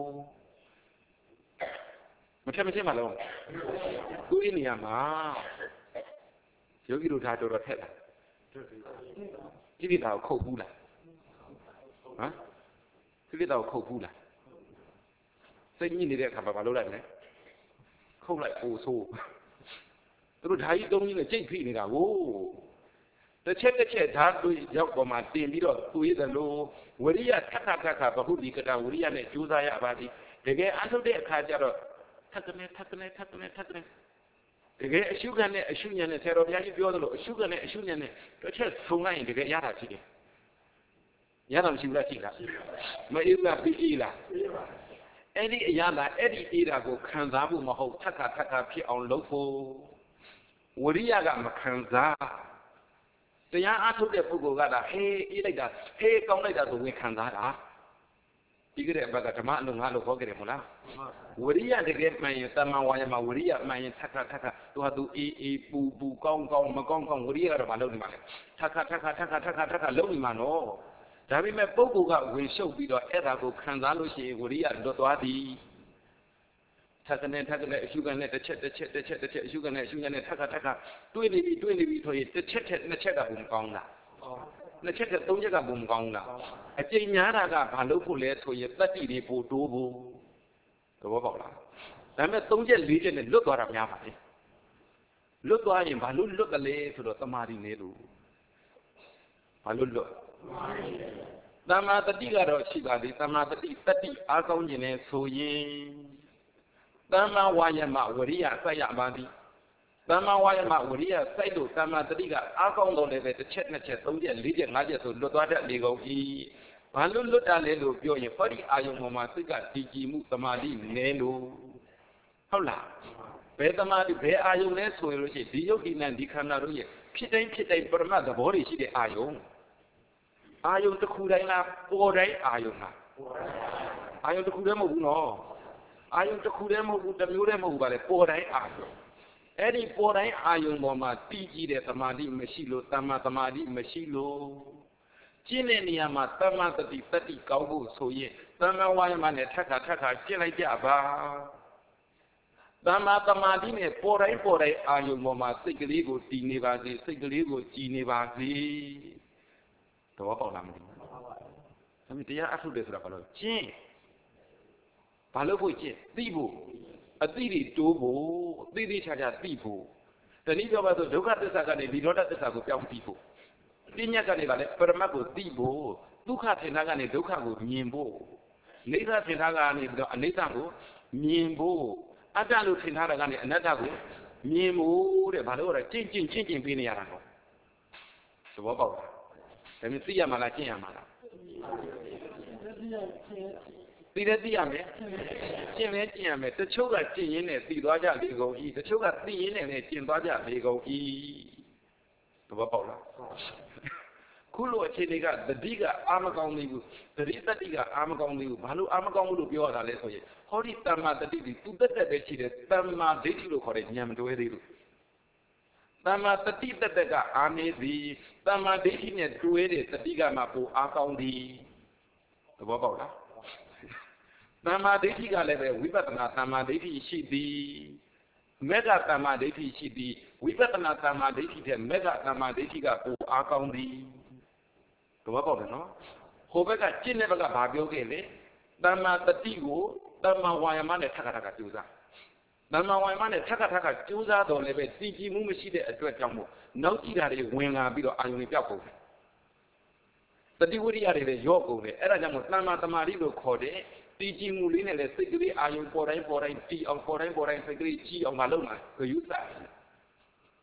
မထက်မချင်းမလုံးကိုယ်နေရာမှာယောဂီတို့ဓာတ်တော်ထက်လာကိလေသာကိုခုတ်ဘူးလားဟမ်ကိလေသာကိုခုတ်ဘူးလားစိတ်ညစ်နေတဲ့အခါမှာမလုပ်လိုက်နဲ့ခုတ်လိုက်ပို့ဆိုးသူတို့ဓာတ်ကြီးသုံးကြီးနဲ့ကြိတ်ဖိနေတာကိုတစ်ချက်ဓာတ်တွေရောက်ပေါ်မှာတင်ပြီးတော့သူရည်သလိုဝရိယထပ်ခါဘဟုဒီကတဝရိယနဲ့ကြိုးစားရပါသည်တကယ်အထုတ်တဲ့အခါကျတော့ထပ်ကနေတကယ်အရှုခံနဲ့အရှုဉဏ်နဲ့ဆရာတော်ဘုရားကြီးပြောသလိုအရှုခံနဲ့အရှုဉဏ်နဲ့တစ်ချက်ဆုံလိုက်ရင်တကယ်ရတာရှိတယ်ရတာမရှိဘူးလားရှိလားမအေးလားပြီးအေးလားအဲ့ဒီအရာလားအဲ့ဒီအေးတာကိုခံစားဖို့မဟုတ်ထပ်ခါဖြစ်အောင်လုပ်ဖို့ဝရိယကမခံစားတရားအားထုတ်တဲ့ပုဂ္ဂိုလ်ကဒါဟေးအေးလိုက်တာဟေးကောင်းလိုက်တာဆိုဝင်ခံစားတာပြီးကြတဲ့ဘက်ကဓမ္မအလုံးငါလို့ဟောကြတယ်မဟုတ်လားဝရိယတကယ်မှန်ရင်တမန်ဝါယမှာဝရိယမှန်ရင်ထပ်သူဟာသူအေးပူကောင်းမကောင်းဝရိယကတော့မလုပ်နေပါနဲ့ထပ်လုပ်နေမှာနော်ဒါပေမဲ့ပုဂ္ဂိုလ်ကဝင်ရှုပ်ပြီးတော့အဲ့ဒါကိုခံစားလို့ရှိရင်ဝရိယလွတ်သွားသည်ထပ်ကနေအရှုခံနဲ့တစ်ချက်အရှုခံနဲ့အရှုခံနဲ့ထပ်တွေးနေပြီဆိုရင်တစ်ချက်နှစ်ချက်ကဘုံကောင်းလားနှစ်ချက်သုံးချက်ကဘုံကောင်းလားအကျဉ်းများတာကဘာလို့ဖို့လဲဆိုရင်တတ္တိတွေပို့တိုးဖို့သဘောပေါက်လားဒါပေမဲ့သုံးချက်လေးချက်နဲ့လွတ်သွားတာများပါလေလွတ်သွားရင်ဘာလို့လွတ်တယ်လဲဆိုတော့တမာတိနေလို့ဘာလို့လွတ်တမာတတိကတော့ရှိပါသေးတမာတတိအားကောင်းခြင်းနဲ့ဆိုရင်တမ္မာဝါယမဝရိယစိုက်ရပါသည်တမ္မာဝါယမဝရိယစိုက်လို့တမ္မာတတိကအားကောင်းတော့လည်းပဲတစ်ချက်နှစ်ချက်သုံးချက်လေးချက်ငါးချက်ဆိုလွတ်သွားတတ်လေကုန်၏ဘာလို့လွတ်တာလဲလို့ပြောရင်ဟောဒီအာယုံပေါ်မှာစိတ်ကတည်ကြည်မှုတမာတိနဲလို့ဟုတ်လားဘယ်တမာတိဘယ်အာယုံလဲဆိုရင်လို့ရှိရင်ဒီယုတ်ဒီနံဒီခန္ဓာတို့ရဲ့ဖြစ်တိုင်းပရမတ်သဘောတွေရှိတဲ့အာယုံတစ်ခုတိုင်းလားပေါ်တိုင်းအာယုံလားအာယုံတစ်ခုတည်းမဟုတ်ဘူးနော်အာယုံတစ်ခုတည်းမဟုတ်ဘူးတစ်မျိုးတည်းမဟုတ်ဘူးပါလေပေါ်တိုင်းအာယုံအဲ့ဒီပေါ်တိုင်းအာယုံပေါ်မှာတည်ကြည်တဲ့သမာဓိမရှိလို့တမ္မာသမာဓိမရှိလို့ကျင့်တဲ့နေရာမှာတမ္မာတတိကောင်းဖို့ဆိုရင်တမ္မာဝါယမနဲ့ထပ်ခါကျင့်လိုက်ကြပါတမ္မာသမာဓိနဲ့ပေါ်တိုင်းအာယုံပေါ်မှာစိတ်ကလေးကိုတည်နေပါစေစိတ်ကလေးကိုကြည်နေပါစေတော့ပေါက်လာမလို့ဒါပေမဲ့တရားအထုတ်တယ်ဆိုတာဘာလို့ကျင့်ဘာလို့ဖို့ကျင့်သိဖို့အသိတွေတိုးဖို့သိချာသိဖို့တနည်းပြောပါဆိုဒုက္ခသစ္စာကနေဒီဒေါသသစ္စာကိုပြောင်းသိဖို့ပညာကနေပါလေပရမတ်ကိုသိဖို့ဒုက္ခသင်္ခါကနေဒုက္ခကိုမြင်ဖို့နိစ္စသင်္ခါကနေပြီးတော့အနိစ္စကိုမြင်ဖို့အတ္တလို့ထင်ထားတာကနေအနတ္တကိုမြင်ဖို့တဲ့ဘာလို့လဲကျင့်ပေးနေရတာကောသဘောပေါက်လားဒါမျိုးသိရမှာလားကျင့်ရမှာလားသိရမယ်ကျင့်ရမယ်တချို့ကကျင့်ရင်းနဲ့သိသွားကြလေကုန်ဤတချို့ကသိရင်းနဲ့လည်းကျင့်သွားကြလေကုန်ဤသဘောပေါက်လားခုလိုအခြေအနေကတတိကအာမကောင်းသေးဘူးတတိကအာမကောင်းသေးဘူးဘာလို့အာမကောင်းဘူးလို့ပြောရတာလဲဆိုရင်ဟောဒီတမ္မာတတိသူတက်ပဲရှိတယ်တမ္မာဒိဋ္ဌိလို့ခေါ်တဲ့ဉာဏ်မတွဲသေးလို့တမ္မာတတိကအာနေသည်တမ္မာဒိဋ္ဌိနဲ့တွဲတဲ့တတိကမှပိုအားကောင်းသည်သဘောပေါက်လားတမ္မာဒိဋ္ဌိကလည်းပဲဝိပဿနာတမ္မာဒိဋ္ဌိရှိသည်မေဃတမ္မာဒိဋ္ဌိရှိသည်ဝိပဿနာတမ္မာဒိဋ္ဌိတဲ့မေဃတမ္မာဒိဋ္ဌိကပိုအားကောင်းသည်သဘောပေါက်တယ်နော်ဟိုဘက်ကကျင့်တဲ့ဘက်ကဘာပြောခဲ့လဲတမ္မာတတိကိုတမ္မာဝါယမနဲ့ထပ်ခါကြိုးစားတမ္မာဝါယမနဲ့ထပ်ခါကြိုးစားတော်လည်းပဲတည်ကြည်မှုမရှိတဲ့အတွက်ကြောင့်မို့နောက်ကြည့်တာတွေဝင်လာပြီးတော့အာယုန်တွေပြောက်ကုန်တယ်တတိဝိရိယတွေလည်းရော့ကုန်တယ်အဲ့ဒါကြောင့်မို့တမ္မာတမာတိလို့ခေါ်တဲ့တည်ကြည်မှုလေးနဲ့လည်းစိတ်ကလေးအာယုံပေါ်တိုင်းတီအောင်ပေါ်တိုင်းစိတ်ကလေးကြီးအောင်မလုပ်နိုင်ဂယုစိုက်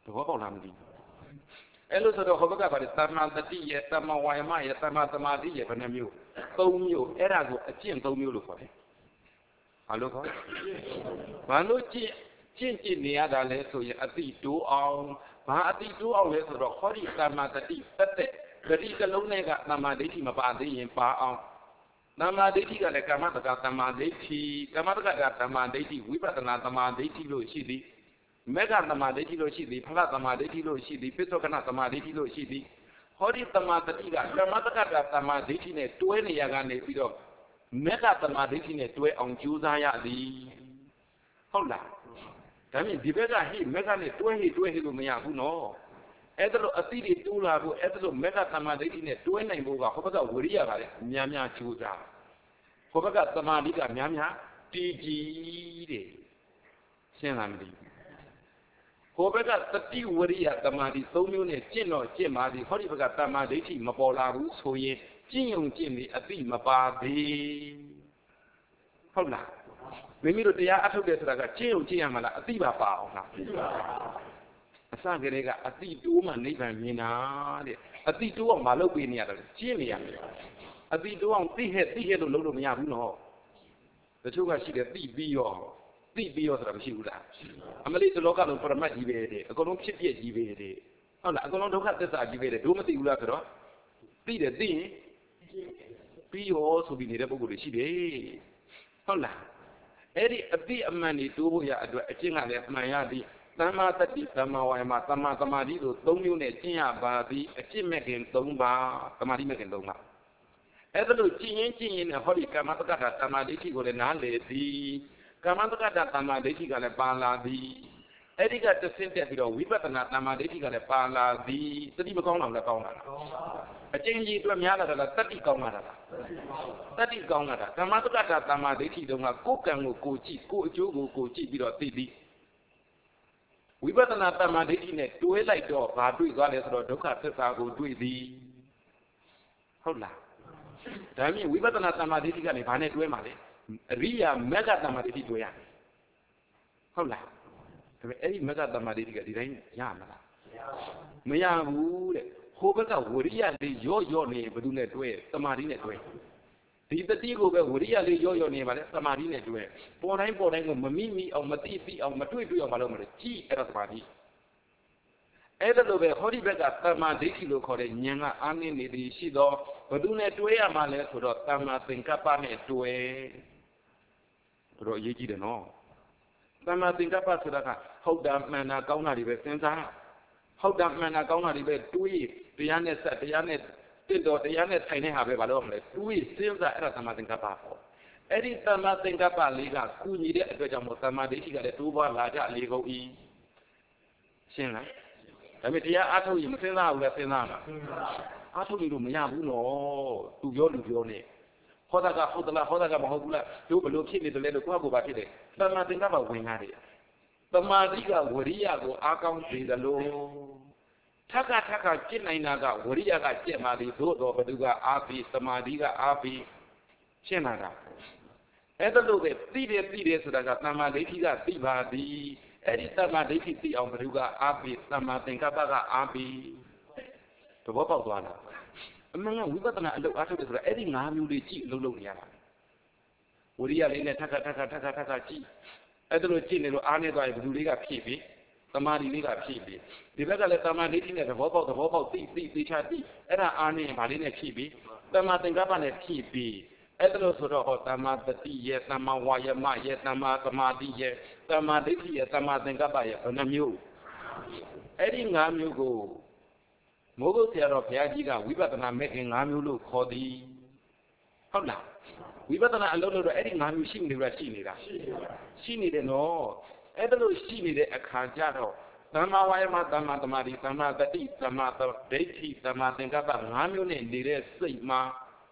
ဘောပေါက်လားမသိဘူးအဲ့လိုဆိုတော့ဟောဘက်ကပါတယ်တမ္မာတတိရဲ့တမ္မာဝါယမရဲ့တမ္မာသမာဓိရဲ့ဘယ်နှမျိုး၃မျိုးအဲ့ဒါကိုအကျင့်၃မျိုးလို့ခေါ်တယ်ဘာလို့ခေါ်ဘာလို့ကျင့်နေရတာလဲဆိုရင်အတိတိုးအောင်ဘာအတိတိုးအောင်လဲဆိုတော့ခေါဒီတမ္မာတတိတက်တဲ့ဂတိကလုံးနဲ့ကတမ္မာဒိဋ္ဌိမပါသေးရင်ပါအောင်တမ္မာဒိဋ္ဌိကလည်းကာမတက္ကတမ္မာဒိဋ္ဌိကာမတက္ကတမ္မာဒိဋ္ဌိဝိပဿနာတမ္မာဒိဋ္ဌိလို့ရှိသည်မေဃတမ္မာဒိဋ္ဌိလို့ရှိသည်ဖလတမ္မာဒိဋ္ဌိလို့ရှိသည်ပိဿကနတမ္မာဒိဋ္ဌိလို့ရှိသည်ဟောဒီတမ္မာတတိကကာမတက္ကတမ္မာဒိဋ္ဌိနဲ့တွဲနေရကနေပြီးတော့မေဃတမ္မာဒိဋ္ဌိနဲ့တွဲအောင်ကြိုးစားရသည်ဟုတ်လားဒါမြင်ဒီဘက်ကဟိမေဃနဲ့တွဲဟိလို့မရဘူးနော်အဲ့ဒါလို့အတိတွေတူးလာဖို့အဲ့ဒါလို့မေဃတမ္မာဒိဋ္ဌိနဲ့တွဲနိုင်ဖို့ကဟောဘက်ကဝိရိယကလည်းများများကြိုးစားဟောဘက်ကသမာဓိကများများတည်ကြည်တယ်ရှင်းလားမသိဘူးဟောဘက်ကတတိဝိရိယသမာဓိ၃မျိုးနဲ့ကျင့်တော့ကျင့်ပါသည်ဟောဒီဘက်ကသမာဓိဋ္ဌိမပေါ်လာဘူးဆိုရင်ကျင့်ုံကျင့်ပြီးအတိမပါသေးဟုတ်လားမိမိတို့တရားအထုတ်တယ်ဆိုတာကကျင့်ုံကျင့်ရမှာလားအတိပါအောင်လားအစကတည်းကအတိတိုးမှနိဗ္ဗာန်မြင်တာတဲ့အတိတိုးအောင်မလုပ်ပေးနေရတယ်ကျင့်နေရတယ်အတိတိုးအောင်သိဟဲ့လို့လုပ်လို့မရဘူးနော်တချို့ကရှိတယ်သိပြီးရောဆိုတာမရှိဘူးလားအမလေးဒီလောကလုံးပရမတ်ကြီးပဲတဲ့အကုန်လုံးဖြစ်ပြကြီးပဲတဲ့ဟုတ်လားအကုန်လုံးဒုက္ခသစ္စာကြီးပဲတဲ့တို့မသိဘူးလားဆိုတော့သိရင်ပြီးရောဆိုပြီးနေတဲ့ပုဂ္ဂိုလ်တွေရှိတယ်ဟုတ်လားအဲ့ဒီအတိအမှန်တွေတိုးဖို့ရအတွက်အကျင့်ကလည်းအမှန်ရသည်သမ္မာတတိသမ္မာဝါယမသမ္မာသမာဓိတို့၃မျိုးနဲ့ကျင့်ရပါသည်အကျင့်မဲ့ခင်၃ပါးသမာဓိမဲ့ခင်၃ပါးအဲ့ဒါလို့ကျင့်ရင်နဲ့ဟောဒီကာမတက္ကတာသမာဓိကိုလည်းနားလေသည်ကာမတက္ကတာသမာဓိကလည်းပါလာသည်အဲ့ဒီကတဆင့်တက်ပြီးတော့ဝိပဿနာသမာဓိကလည်းပါလာသည်တတိမကောင်းလားကောင်းလားအကျင့်ကြီးအတွက်များလာတာလားတတိကောင်းလာတာလားတတိကောင်းလာတာကာမတက္ကတာသမာဓိတုန်းကကိုယ်ကံကိုကြည့်ကိုယ်အကျိုးကိုကြည့်ပြီးတော့သိသည်ဝိပဿနာတမ္မာဒိဋ္ဌိနဲ့တွဲလိုက်တော့ဘာတွေ့သွားလဲဆိုတော့ဒုက္ခသစ္စာကိုတွေ့သည်ဟုတ်လားဒါမြင်ဝိပဿနာတမ္မာဒိဋ္ဌိကနေဘာနဲ့တွဲမှာလဲအရိယာမေဃတမ္မာဒိဋ္ဌိတွဲရဟုတ်လားဒါပေမဲ့အဲ့ဒီမေဃတမ္မာဒိဋ္ဌိကဒီတိုင်းရမှာလားမရဘူးတဲ့ဟိုဘက်ကဝရိယလေးရော့နေဘယ်သူနဲ့တွဲတမ္မာဒိနဲ့တွဲဒီတတိကိုပဲဝရိယလေးရော့နေပါလေသမာဓိနဲ့တွဲပေါ်တိုင်းကိုမမိအောင်မသိအောင်မတွေ့အောင်မလုပ်မလို့ကြည်အဲ့ဒါသမာဓိအဲ့ဒါလိုပဲဟောဒီဘက်ကသမာဓိလို့ခေါ်တဲ့ဉာဏ်ကအာနိနေသည်ရှိသောဘသူနဲ့တွဲရမှာလဲဆိုတော့သမာသင်္ကပ္ပနဲ့တွဲတို့အရေးကြီးတယ်နော်သမာသင်္ကပ္ပဆိုတာကဟုတ်တာမှန်တာကောင်းတာတွေပဲစဉ်းစားဟုတ်တာမှန်တာကောင်းတာတွေပဲတွေးတရားနဲ့ဆက်တရားနဲ့တင့်တော်တရားနဲ့ထိုင်တဲ့ဟာပဲဘာလို့မလဲတွေးစဉ်းစားအဲ့ဒါသမာသင်္ကပ္ပပေါ့အဲ့ဒီသမာသင်္ကပ္ပလေးကကုညီတဲ့အတွက်ကြောင့်မို့သမာဓိကလည်းတိုးပွားလာကြလေကုန်၏ရှင်းလားဒါပေမဲ့တရားအားထုတ်ရင်မစဉ်းစားဘူးလားစဉ်းစားမှာအားထုတ်လို့မရဘူးနော်သူပြောလူပြောနေဟောတာကဟုတ်သလားဟောတာကမဟုတ်ဘူးလားတို့ဘလို့ဖြစ်နေတယ်လဲလို့ကိုယ့်ကိုယ်ပါဖြစ်တယ်သမာသင်္ကပ္ပဝင်ရတယ်သမာဓိကဝရိယကိုအားကောင်းစေတယ်လို့ထက်ကကျင့်နိုင်တာကဝရိယကကျင့်ပါသည်သို့တော်ဘသူကအားပြီးသမာဓိကအားပြီးရှင်းလာတာအဲ့ဒါလို့ပဲသိတယ်ဆိုတာကသမာဓိကသိပါသည်အဲ့ဒီသမာဓိသိအောင်ဘသူကအားပြီးသမာသင်္ကပ္ပကအားပြီးသဘောပေါက်သွားလားအမှန်ကဝိပဿနာအလုပ်အားထုတ်တယ်ဆိုတာအဲ့ဒီ၅မျိုးလေးကြည့်အလုပ်လုပ်နေရတာဝရိယလေးနဲ့ထက်ကကြည့်အဲ့ဒါလို့ကြည့်နေလို့အားနေသွားရင်ဘသူလေးကဖြည့်ပြီးသမာဓိလေးကဖြည့်ပြီးဒီဘက်ကလည်းသမာဓိနဲ့သဘောပေါက်သိချသိအဲ့ဒါအားနေဘာလေးနဲ့ဖြည့်ပြီးသမာသင်္ကပ္ပနဲ့ဖြည့်ပြီးအဲ့ဒါလို့ဆိုတော့ဟောသမာတတိရဲ့သမာဝါယမရဲ့သမာသမာဓိရဲ့သမာဒိဋ္ဌိရဲ့သမာသင်္ကပ္ပရဲ့ဘယ်နှမျိုးအဲ့ဒီ၅မျိုးကိုမိုးကုတ်ဆရာတော်ဘုရားကြီးကဝိပဿနာမဲ့ခင်၅မျိုးလို့ခေါ်သည်ဟုတ်လားဝိပဿနာအလုပ်လို့တော့အဲ့ဒီ၅မျိုးရှိနေတယ်နော်အဲ့ဒါလို့ရှိနေတဲ့အခါကျတော့သမ္မာဝါယမသမ္မာသမာဓိသမ္မာတတိသမ္မာဒိဋ္ဌိသမ္မာသင်္ကပ္ပ၅မျိုးနဲ့နေတဲ့စိတ်မှာ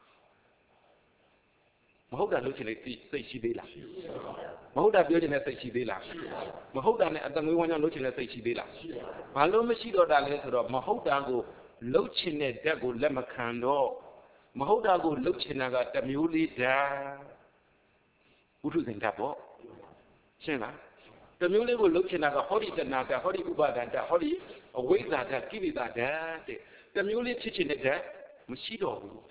မဟုတ်တာလို့ချင်တဲ့စိတ်ရှိသေးလားမဟုတ်တာပြောချင်တဲ့စိတ်ရှိသေးလားမဟုတ်တာနဲ့အတငွေဝမ်းကြောင်းလုပ်ချင်တဲ့စိတ်ရှိသေးလားဘာလို့မရှိတော့တာလဲဆိုတော့မဟုတ်တာကိုလှုပ်ချင်တဲ့ဓာတ်ကိုလက်မခံတော့မဟုတ်တာကိုလှုပ်ချင်တာကတစ်မျိုးလေးဓာတ်ဥထုဇဉ်ဓာတ်ပေါ့ရှင်းလားတမျိုးလေးကိုလှုပ်ချင်တာကဟောဒီတဏှာကဟောဒီဥပါဒံတဟောဒီအဝိဇ္ဇာတကိလေသာတတဲ့တမျိုးလေးဖြစ်ချင်တဲ့ဓာတ်မရှိတော့ဘူး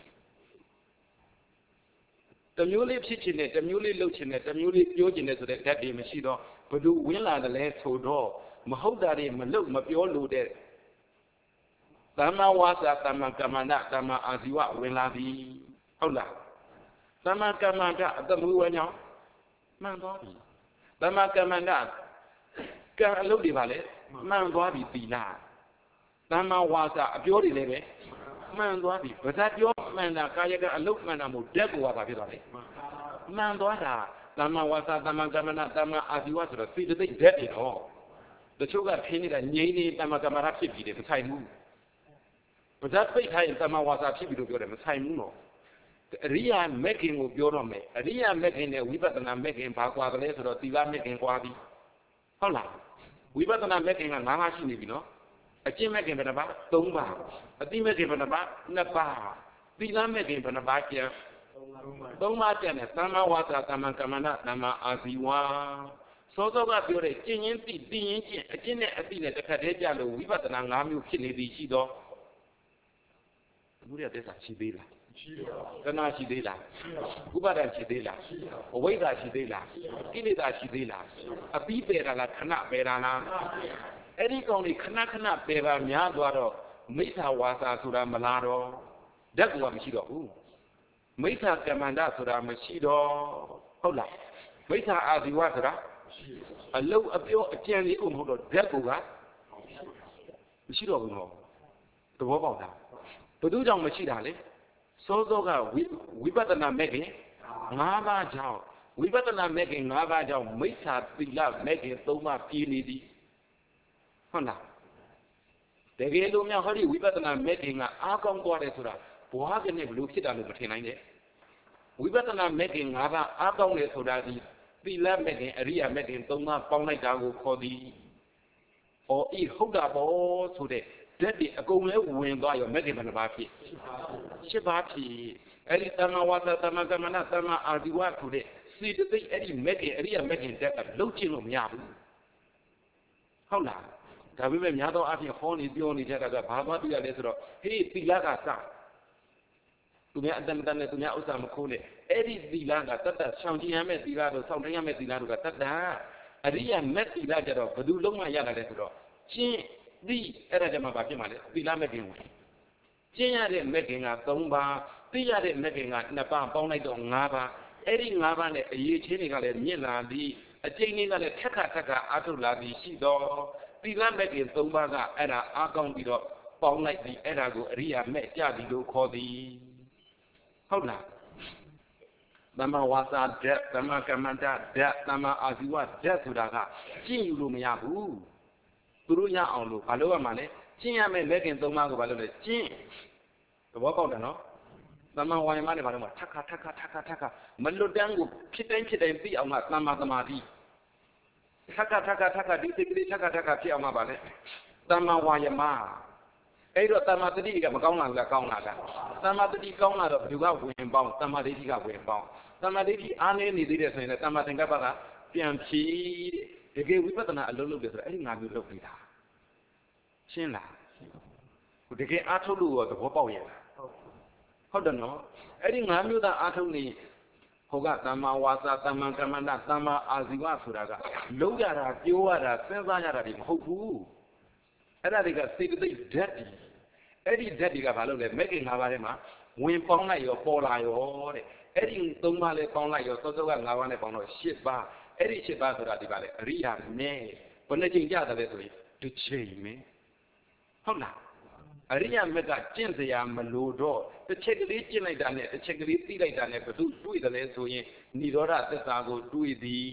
တမျိုးလေးဖြစ်ချင်တဲ့တမျိုးလေးလှုပ်ချင်တဲ့တမျိုးလေးပြောချင်တဲ့ဆိုတဲ့ဓာတ်တွေမရှိတော့ဘယ်သူဝင်လာတယ်လဲဆိုတော့မဟုတ်တာတွေမလှုပ်မပြောလို့တဲ့သမ္မာဝါစာသမ္မာကမ္မန္တသမ္မာအာဇီဝဝင်လာပြီဟုတ်လားသမ္မာကမ္မန္တအတမူဝကြောင့်မှန်သွားပြီသမ္မာကမ္မန္တကံအလုပ်တွေပါလေမှန်သွားပြီသီလသမ္မာဝါစာအပြောတွေလည်းပဲမှန်သွားပြီဘာသာပြောမှန်တာကာယကအလုပ်မှန်တာမဟုတ်ဓာတ်ကိုပါဖြစ်သွားတယ်မှန်သွားတာသမ္မာဝါစာသမ္မာကမ္မန္တသမ္မာအာဇီဝဆိုတော့စိတ္တိဓာတ်တွေတော့တချို့ကခင်းနေတာငြိမ်းနေသမ္မာကမ္မန္တဖြစ်ပြီးတယ်မဆိုင်ဘူးဘာသာပိတ်ထားရင်သမ္မာဝါစာဖြစ်ပြီးလို့ပြောတယ်မဆိုင်ဘူးတော့အရိယာမဂ်ခင်ကိုပြောတော့မယ်အရိယာမဂ်ခင်နဲ့ဝိပဿနာမဂ်ခင်ဘာကွာတယ်လဲဆိုတော့သီလမဂ်ခင်ကွာပြီဟုတ်လားဝိပဿနာမဂ်ခင်က၅ပါးရှိနေပြီနော်အကျင့်မဂ်ခင်ဘယ်နှပါး၃ပါးအတိမဂ်ခင်ဘယ်နှပါး၂ပါးသီလမဂ်ခင်ဘယ်နှပါးကျန်၃ပါးကျန်တယ်သမ္မာဝါစာသမ္မာကမ္မန္တသမ္မာအာဇီဝစောစောကပြောတဲ့ကျင့်ရင်းသိရင်ကျင့်အကျင့်နဲ့အသိနဲ့တစ်ခါတည်းကြလို့ဝိပဿနာ၅မျိုးဖြစ်နေသည်ရှိတော့ဘုရားတက်တာရှိသေးလားတဏှာရှိသေးလားဥပါဒံရှိသေးလားအဝိဇ္ဇာရှိသေးလားကိလေသာရှိသေးလားအပြီးပယ်တာလားခဏပယ်တာလားအဲ့ဒီကောင်တွေခဏခဏပယ်ပါများသွားတော့မိစ္ဆာဝါစာဆိုတာမလားတော့ဓာတ်ကမရှိတော့ဘူးမိစ္ဆာကမ္မန္တဆိုတာမရှိတော့ဟုတ်လားမိစ္ဆာအာဇီဝဆိုတာအလုံးအပြောအကျဉ်းလေးကိုမဟုတ်တော့ဓာတ်ကမရှိတော့ဘူးနော်သဘောပေါက်တာဘယ်သူကြောင့်မရှိတာလဲစောစောကဝိပဿနာမဲ့ခင်၅ပါးကြောင့်ဝိပဿနာမဲ့ခင်၅ပါးကြောင့်မိစ္ဆာသီလမဲ့ခင်၃ပါးပြည်နေသည်ဟုတ်လားတကယ်လို့များဟောဒီဝိပဿနာမဲ့ခင်ကအားကောင်းသွားတယ်ဆိုတာဘွားကနေဘလို့ဖြစ်တာလို့မထင်နိုင်နဲ့ဝိပဿနာမဲ့ခင်၅ပါးအားကောင်းတယ်ဆိုတာဒီသီလမဲ့ခင်အရိယာမဲ့ခင်၃ပါးပေါင်းလိုက်တာကိုခေါ်သည်။အော်ဤဟုတ်တာပေါ့ဆိုတဲ့ဓာတ်တွေအကုန်လဲဝင်သွားရောမဲ့ခင်ဘယ်နှပါဖြစ်၈ပါးဖြစ်အဲ့ဒီသမ္မာဝါစာသမ္မာကမ္မန္တသမ္မာအာဇီဝဆိုတဲ့စိတ္တိအဲ့ဒီမဲ့ခင်အရိယာမဲ့ခင်ဓာတ်ကလုံးချင်းလို့မရဘူးဟုတ်လားဒါပေမဲ့များသောအားဖြင့်ဟောနေပြောနေတဲ့ကဘာမှသိရလဲဆိုတော့ဟေးသီလကစသူများအတ္တမတတ်နဲ့သူများဥစ္စာမခိုးနဲ့အဲ့ဒီသီလကတတ်တတ်ဆောင်ကြည်ရမယ့်သီလတို့ဆောင်တိုင်းရမယ့်သီလတို့ကတတ်တာအရိယာမဲ့သီလကြတော့ဘယ်သူလုံးမရတာလဲဆိုတော့ချင်းဒီအဲ့ဒါကြမှာဘာဖြစ်မှာလဲသီလမဲ့ခင်ဝင်ကျင့်ရတဲ့မဲ့ခင်က၃ပါးသိရတဲ့မဲ့ခင်က2ပါးပေါင်းလိုက်တော့5ပါးအဲ့ဒီ5ပါးနဲ့အရေးချင်းတွေကလည်းမြင့်လာသည်အကျိန်တွေကလည်းထက်ခါအားထုတ်လာသည်ရှိတော့သီလမဲ့ခင်၃ပါးကအဲ့ဒါအားကောင်းပြီးတော့ပေါင်းလိုက်သည်အဲ့ဒါကိုအရိယာမဲ့ကြသည်လို့ခေါ်သည်ဟုတ်လားသမ္မာဝါစာဓာတ်သမ္မာကမ္မန္တဓာတ်သမ္မာအာဇီဝဓာတ်ဆိုတာကကျင့်ယူလို့မရဘူးသူတို့ရအောင်လို့ဘာလို့ရမှာလဲကျင့်ရမယ်မဲ့ခင်၃ပါးကိုဘာလို့လဲကျင့်သဘောပေါက်တယ်နော်သမ္မာဝါယမနဲ့ဘာလို့မှာထက်ခါမလွတ်တမ်းကိုဖြစ်တိုင်းသိအောင်ကသမ္မာသမာဓိထက်ခါဒီစိတ်ကလေးထက်ခါဖြစ်အောင်ကဘာလဲသမ္မာဝါယမအဲ့တော့သမ္မာတတိကမကောင်းလားကောင်းလားသမ္မာတတိကောင်းလာတော့ဘယ်သူကဝင်ပေါင်းသမ္မာဒိဋ္ဌိကဝင်ပေါင်းသမ္မာဒိဋ္ဌိအားနည်းနေသေးတယ်ဆိုရင်လည်းသမ္မာသင်္ကပ္ပကပြန်ဖြည့်တကယ်ဝိပဿနာအလုံးလုပ်တယ်ဆိုတော့အဲ့ဒီ၅မျိုးလုပ်နေတာရှင်းလားတကယ်အားထုတ်လို့ရောသဘောပေါက်ရဲ့လားဟုတ်တယ်နော်အဲ့ဒီ၅မျိုးသားအားထုတ်နေဟိုကသမ္မာဝါစာသမ္မာကမ္မန္တသမ္မာအာဇီဝဆိုတာကလုံးရတာပြောရတာစဉ်းစားရတာဒီမဟုတ်ဘူးအဲ့ဒါတွေကစေတသိက်ဓာတ်တွေအဲ့ဒီဓာတ်တွေကဘာလို့လဲမဲ့ခင်၅ပါးထဲမှာဝင်ပေါင်းလိုက်ရောပေါ်လာရောတဲ့အဲ့ဒီ၃ပါးလဲပေါင်းလိုက်ရောစောစောက၅ပါးနဲ့ပေါင်းတော့၈ပါးအဲ့ဒီ၈ပါးဆိုတာဒီပါလေအရိယာနဲ့ဘယ်နှချိန်ကြတယ်လဲဆိုရင်တစ်ချိန်ပဲဟုတ်လားအရိယာမက်ကကျင့်စရာမလိုတော့တစ်ချက်ကလေးကျင့်လိုက်တာနဲ့တစ်ချက်ကလေးသိလိုက်တာနဲ့ဘယ်သူတွေ့တယ်လဲဆိုရင်និရောဓသစ္စာကိုတွေ့သည်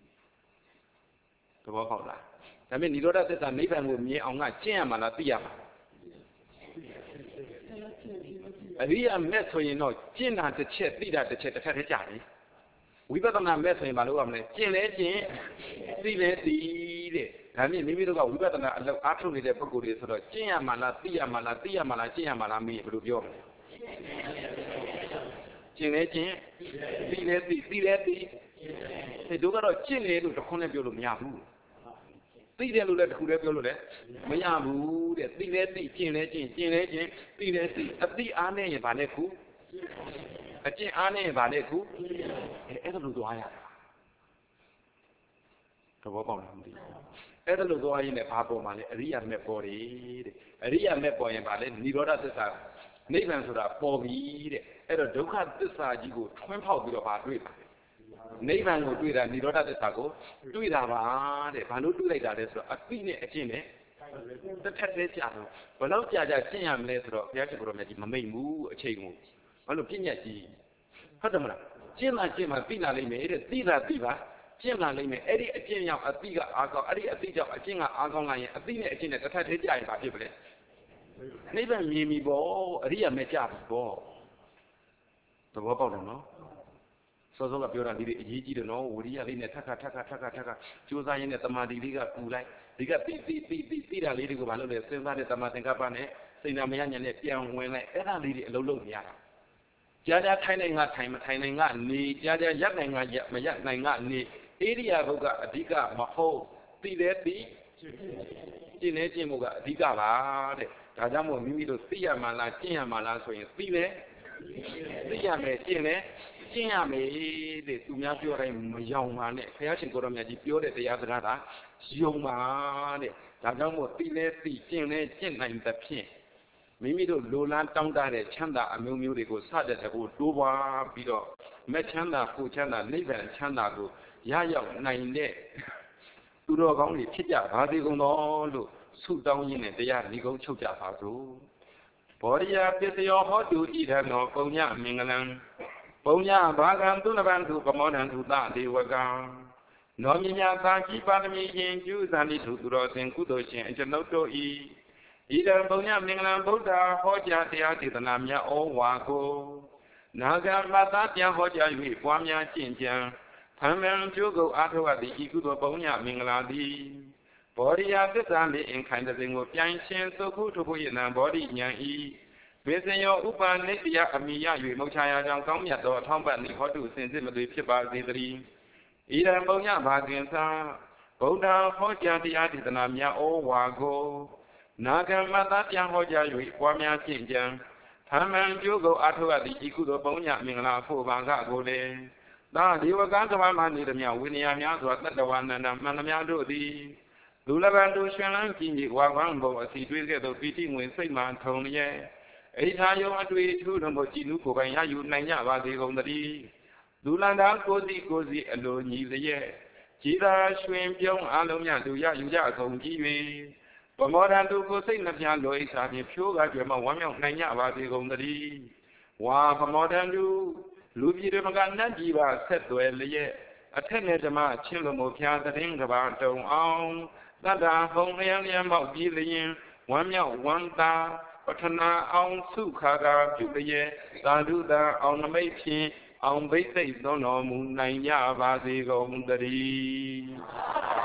သဘောပေါက်လားဒါပေမဲ့និရောဓသစ္စာနိဗ္ဗာန်ကိုမြင်အောင်ကကျင့်ရမှာလားသိရမှာအရိယာမက်ဆိုရင်တော့ကျင့်တာတစ်ချက်သိတာတစ်ချက်တစ်ခါတည်းကြာတယ်ဝိပဿနာမက်ဆိုရင်မလုပ်ရမလဲကျင့်လဲကျင့်သိလဲသိတဲ့ဒါမြင်မိမိတို့ကဝိပဿနာအလုပ်အားထုတ်နေတဲ့ပုဂ္ဂိုလ်တွေဆိုတော့ကျင့်ရမှာလားသိရမှာလားသိရမှာလားကျင့်ရမှာလားမေးဘယ်လိုပြောမလဲကျင့်လဲကျင့်သိလဲသိသိလဲသိဒီတို့ကတော့ကျင့်တယ်လို့တခွန်းနဲ့ပြောလို့မရဘူးသိတယ်လို့လည်းတခုတည်းပြောလို့လည်းမရဘူးတဲ့သိလဲသိကျင့်လဲကျင့်ကျင့်လဲကျင့်သိလဲသိအသိအားနဲ့ရင်ဗာနဲ့ခုအကျင့်အားနဲ့ရင်ဗာနဲ့ခုအဲ့ဒါလို့သွားရတာသဘောပေါက်လားမသိဘူးအဲ့ဒါလို့သွားရင်လည်းဘာပေါ်မှာလဲအရိယာမဲ့ပေါ်တယ်တဲ့အရိယာမဲ့ပေါ်ရင်ဗာလဲនិရောဓသစ္စာနိဗ္ဗာန်ဆိုတာပေါ်ပြီတဲ့အဲ့တော့ဒုက္ခသစ္စာကြီးကိုထွန်းဖောက်ပြီးတော့ဗာတွေ့တာနိဗ္ဗာန်ကိုတွေ့တာនិရောဓသစ္စာကိုတွေ့တာပါတဲ့ဘာလို့တွေ့လိုက်တာလဲဆိုတော့အသိနဲ့အကျင့်နဲ့တစ်ထက်သေးကြတော့ဘယ်တော့ကြာကျင့်ရမလဲဆိုတော့ဘုရားရှင်ကိုယ်တော်မြတ်ကြီးမမိတ်ဘူးအချိန်ကိုဘာလို့ပြည့်ညက်ကြီးဟုတ်တယ်မလားကျင့်မှသိလာလိမ့်မယ်တဲ့သိတာသိပါကျင့်လာလိမ့်မယ်အဲ့ဒီအကျင့်ရောက်အသိကအားကောင်းအဲ့ဒီအသိကြောင့်အကျင့်ကအားကောင်းလာရင်အသိနဲ့အကျင့်နဲ့တစ်ထက်သေးကြရင်ဘာဖြစ်မလဲနိဗ္ဗာန်မြင်ပြီပေါ့အရိယာမဲ့ကြပြီပေါ့သဘောပေါက်တယ်နော်စောစောကပြောတာဒီအရေးကြီးတယ်နော်ဝိရိယလေးနဲ့ထပ်ခါကြိုးစားရင်းနဲ့တမာတိလေးကပူလိုက်ဒီကသိတာလေးတွေကိုဘာလို့လဲစဉ်းစားတဲ့တမာသင်္ကပ္ပနဲ့စိတ်နာမယညာနဲ့ပြန်ဝင်လိုက်အဲ့ဒါလေးတွေအလုံးလုံးနေရတာကြာထိုင်နိုင်ငါထိုင်မထိုင်နိုင်ငါနေကြာရပ်နိုင်ငါမရပ်နိုင်ငါနေဧရိယာဘုတ်ကအဓိကမဟုတ်သိတယ်သိကျင့်နေကျင့်မှုကအဓိကပါတဲ့ဒါကြောင့်မို့မိမိတို့သိရမှလားကျင့်ရမှလားဆိုရင်သိတယ်သိရမယ်ကျင့်တယ်ကျင့်ရမယ်တဲ့သူများပြောတိုင်းမယောင်ပါနဲ့ဘုရားရှင်ကိုယ်တော်မြတ်ကြီးပြောတဲ့တရားစကားကယုံပါတဲ့ဒါကြောင့်မို့သိလဲသိကျင့်လဲကျင့်နိုင်သဖြင့်မိမိတို့လိုလားတောင်းတတဲ့ချမ်းသာအမျိုးမျိုးတွေကိုစတဲ့တကူတိုးပွားပြီးတော့မဲ့ချမ်းသာကိုချမ်းသာနိဗ္ဗာန်ချမ်းသာကိုရရောက်နိုင်တဲ့သူတော်ကောင်းတွေဖြစ်ကြပါစေကုန်တော်လို့ဆုတောင်းရင်းနဲ့တရားဒီကုန်းချုပ်ကြပါစို့ဘောရိယပစ္စယောဟောတုဣဒံသောပုံညမင်္ဂလံပုံညဘာကံသုလဗံသူပမောဒံသူသဒေဝကံနောမြညာသာကြီးပါရမီရှင်ကျူးဇာတိသူသူတော်စင်ကုသိုလ်ရှင်အကျွန်ုပ်တို့ဤဣဒံပုံညမင်္ဂလံဗုဒ္ဓဟောကြားတရားဒေသနာမြတ်ဩဝါကိုနာဂမတ္တပြန်ဟောကြား၍ပွားများကျင့်ကြံဖန်မံကျိုးကိုအားထုတ်ရသည်ဤကုသိုလ်ပုံညမင်္ဂလာသည်ဘောရိယသစ္စာလေးအင်ခိုင်တဲ့စဉ်ကိုပြိုင်ရှင်သုခုထုဖို့ရနံဘောဓိဉာဏ်ဤဝိစယောဥပနိတ္တယအမိယ၍မုတ်ချာယာကြောင့်ကောင်းမြတ်သောအထောက်ပံ့သည်ဟောတုစင်စစ်မသွေဖြစ်ပါစေတည်းဣဒံပုံညဘာကင်္စာဗုဒ္ဓဟောကြားတရားဒေသနာမြတ်ဩဝါကိုနာဂမတ္တပြန်ဟောကြား၍ပွားများကျင့်ကြံဖန်မံကျိုးကိုအားထုတ်ရသည်ဤကုသိုလ်ပုံညမင်္ဂလာဖို့ဘာကကိုလည်းသာဒေဝကံကမ္မနေသည်မြဝိနည်းများစွာတတ္တဝနန္ဒမှန်သမျှတို့သည်လူလဘံတို့ရှင်လန်းကြည်ညိဝါကွမ်းဘုံအစီတွေးကဲ့သို့ပီတိငွေစိတ်မှထုံလျက်အိထာယုံအတွေ့ထူးတော်မူကြည်နုကိုယ်ပိုင်ရယူနိုင်ကြပါစေကုန်သတည်းလူလန္တာကိုစီအလိုညီလျက်ကြည်သာရွှင်ပြုံးအလုံးမြတ်သူရယူကြကုန်ကြည်၍ပမောဒံသူကိုစိတ်နှပြလိုဣစာဖြင့်ဖြိုးကားကြွယ်မှဝမ်းမြောက်နိုင်ကြပါစေကုန်သတည်းဝါပမောဒံသူလူပြည်တွေမကနတ်ပြည်ပါဆက်သွယ်လျက်အထက်နဲ့ဓမ္မချင်းလိုမို့ဖျားတဲ့ကဘာတုံအောင်တတ္တာဟုံလျံမောက်ပြီးလျင်ဝမ်းမြောက်ဝမ်းသာပထနာအောင်စုခါကာပြုလျက်သာဓုတာအောင်နမိတ်ဖြင့်အောင်ဘိသိက်သွန်တော်မူနိုင်ကြပါစေကုန်သတည်း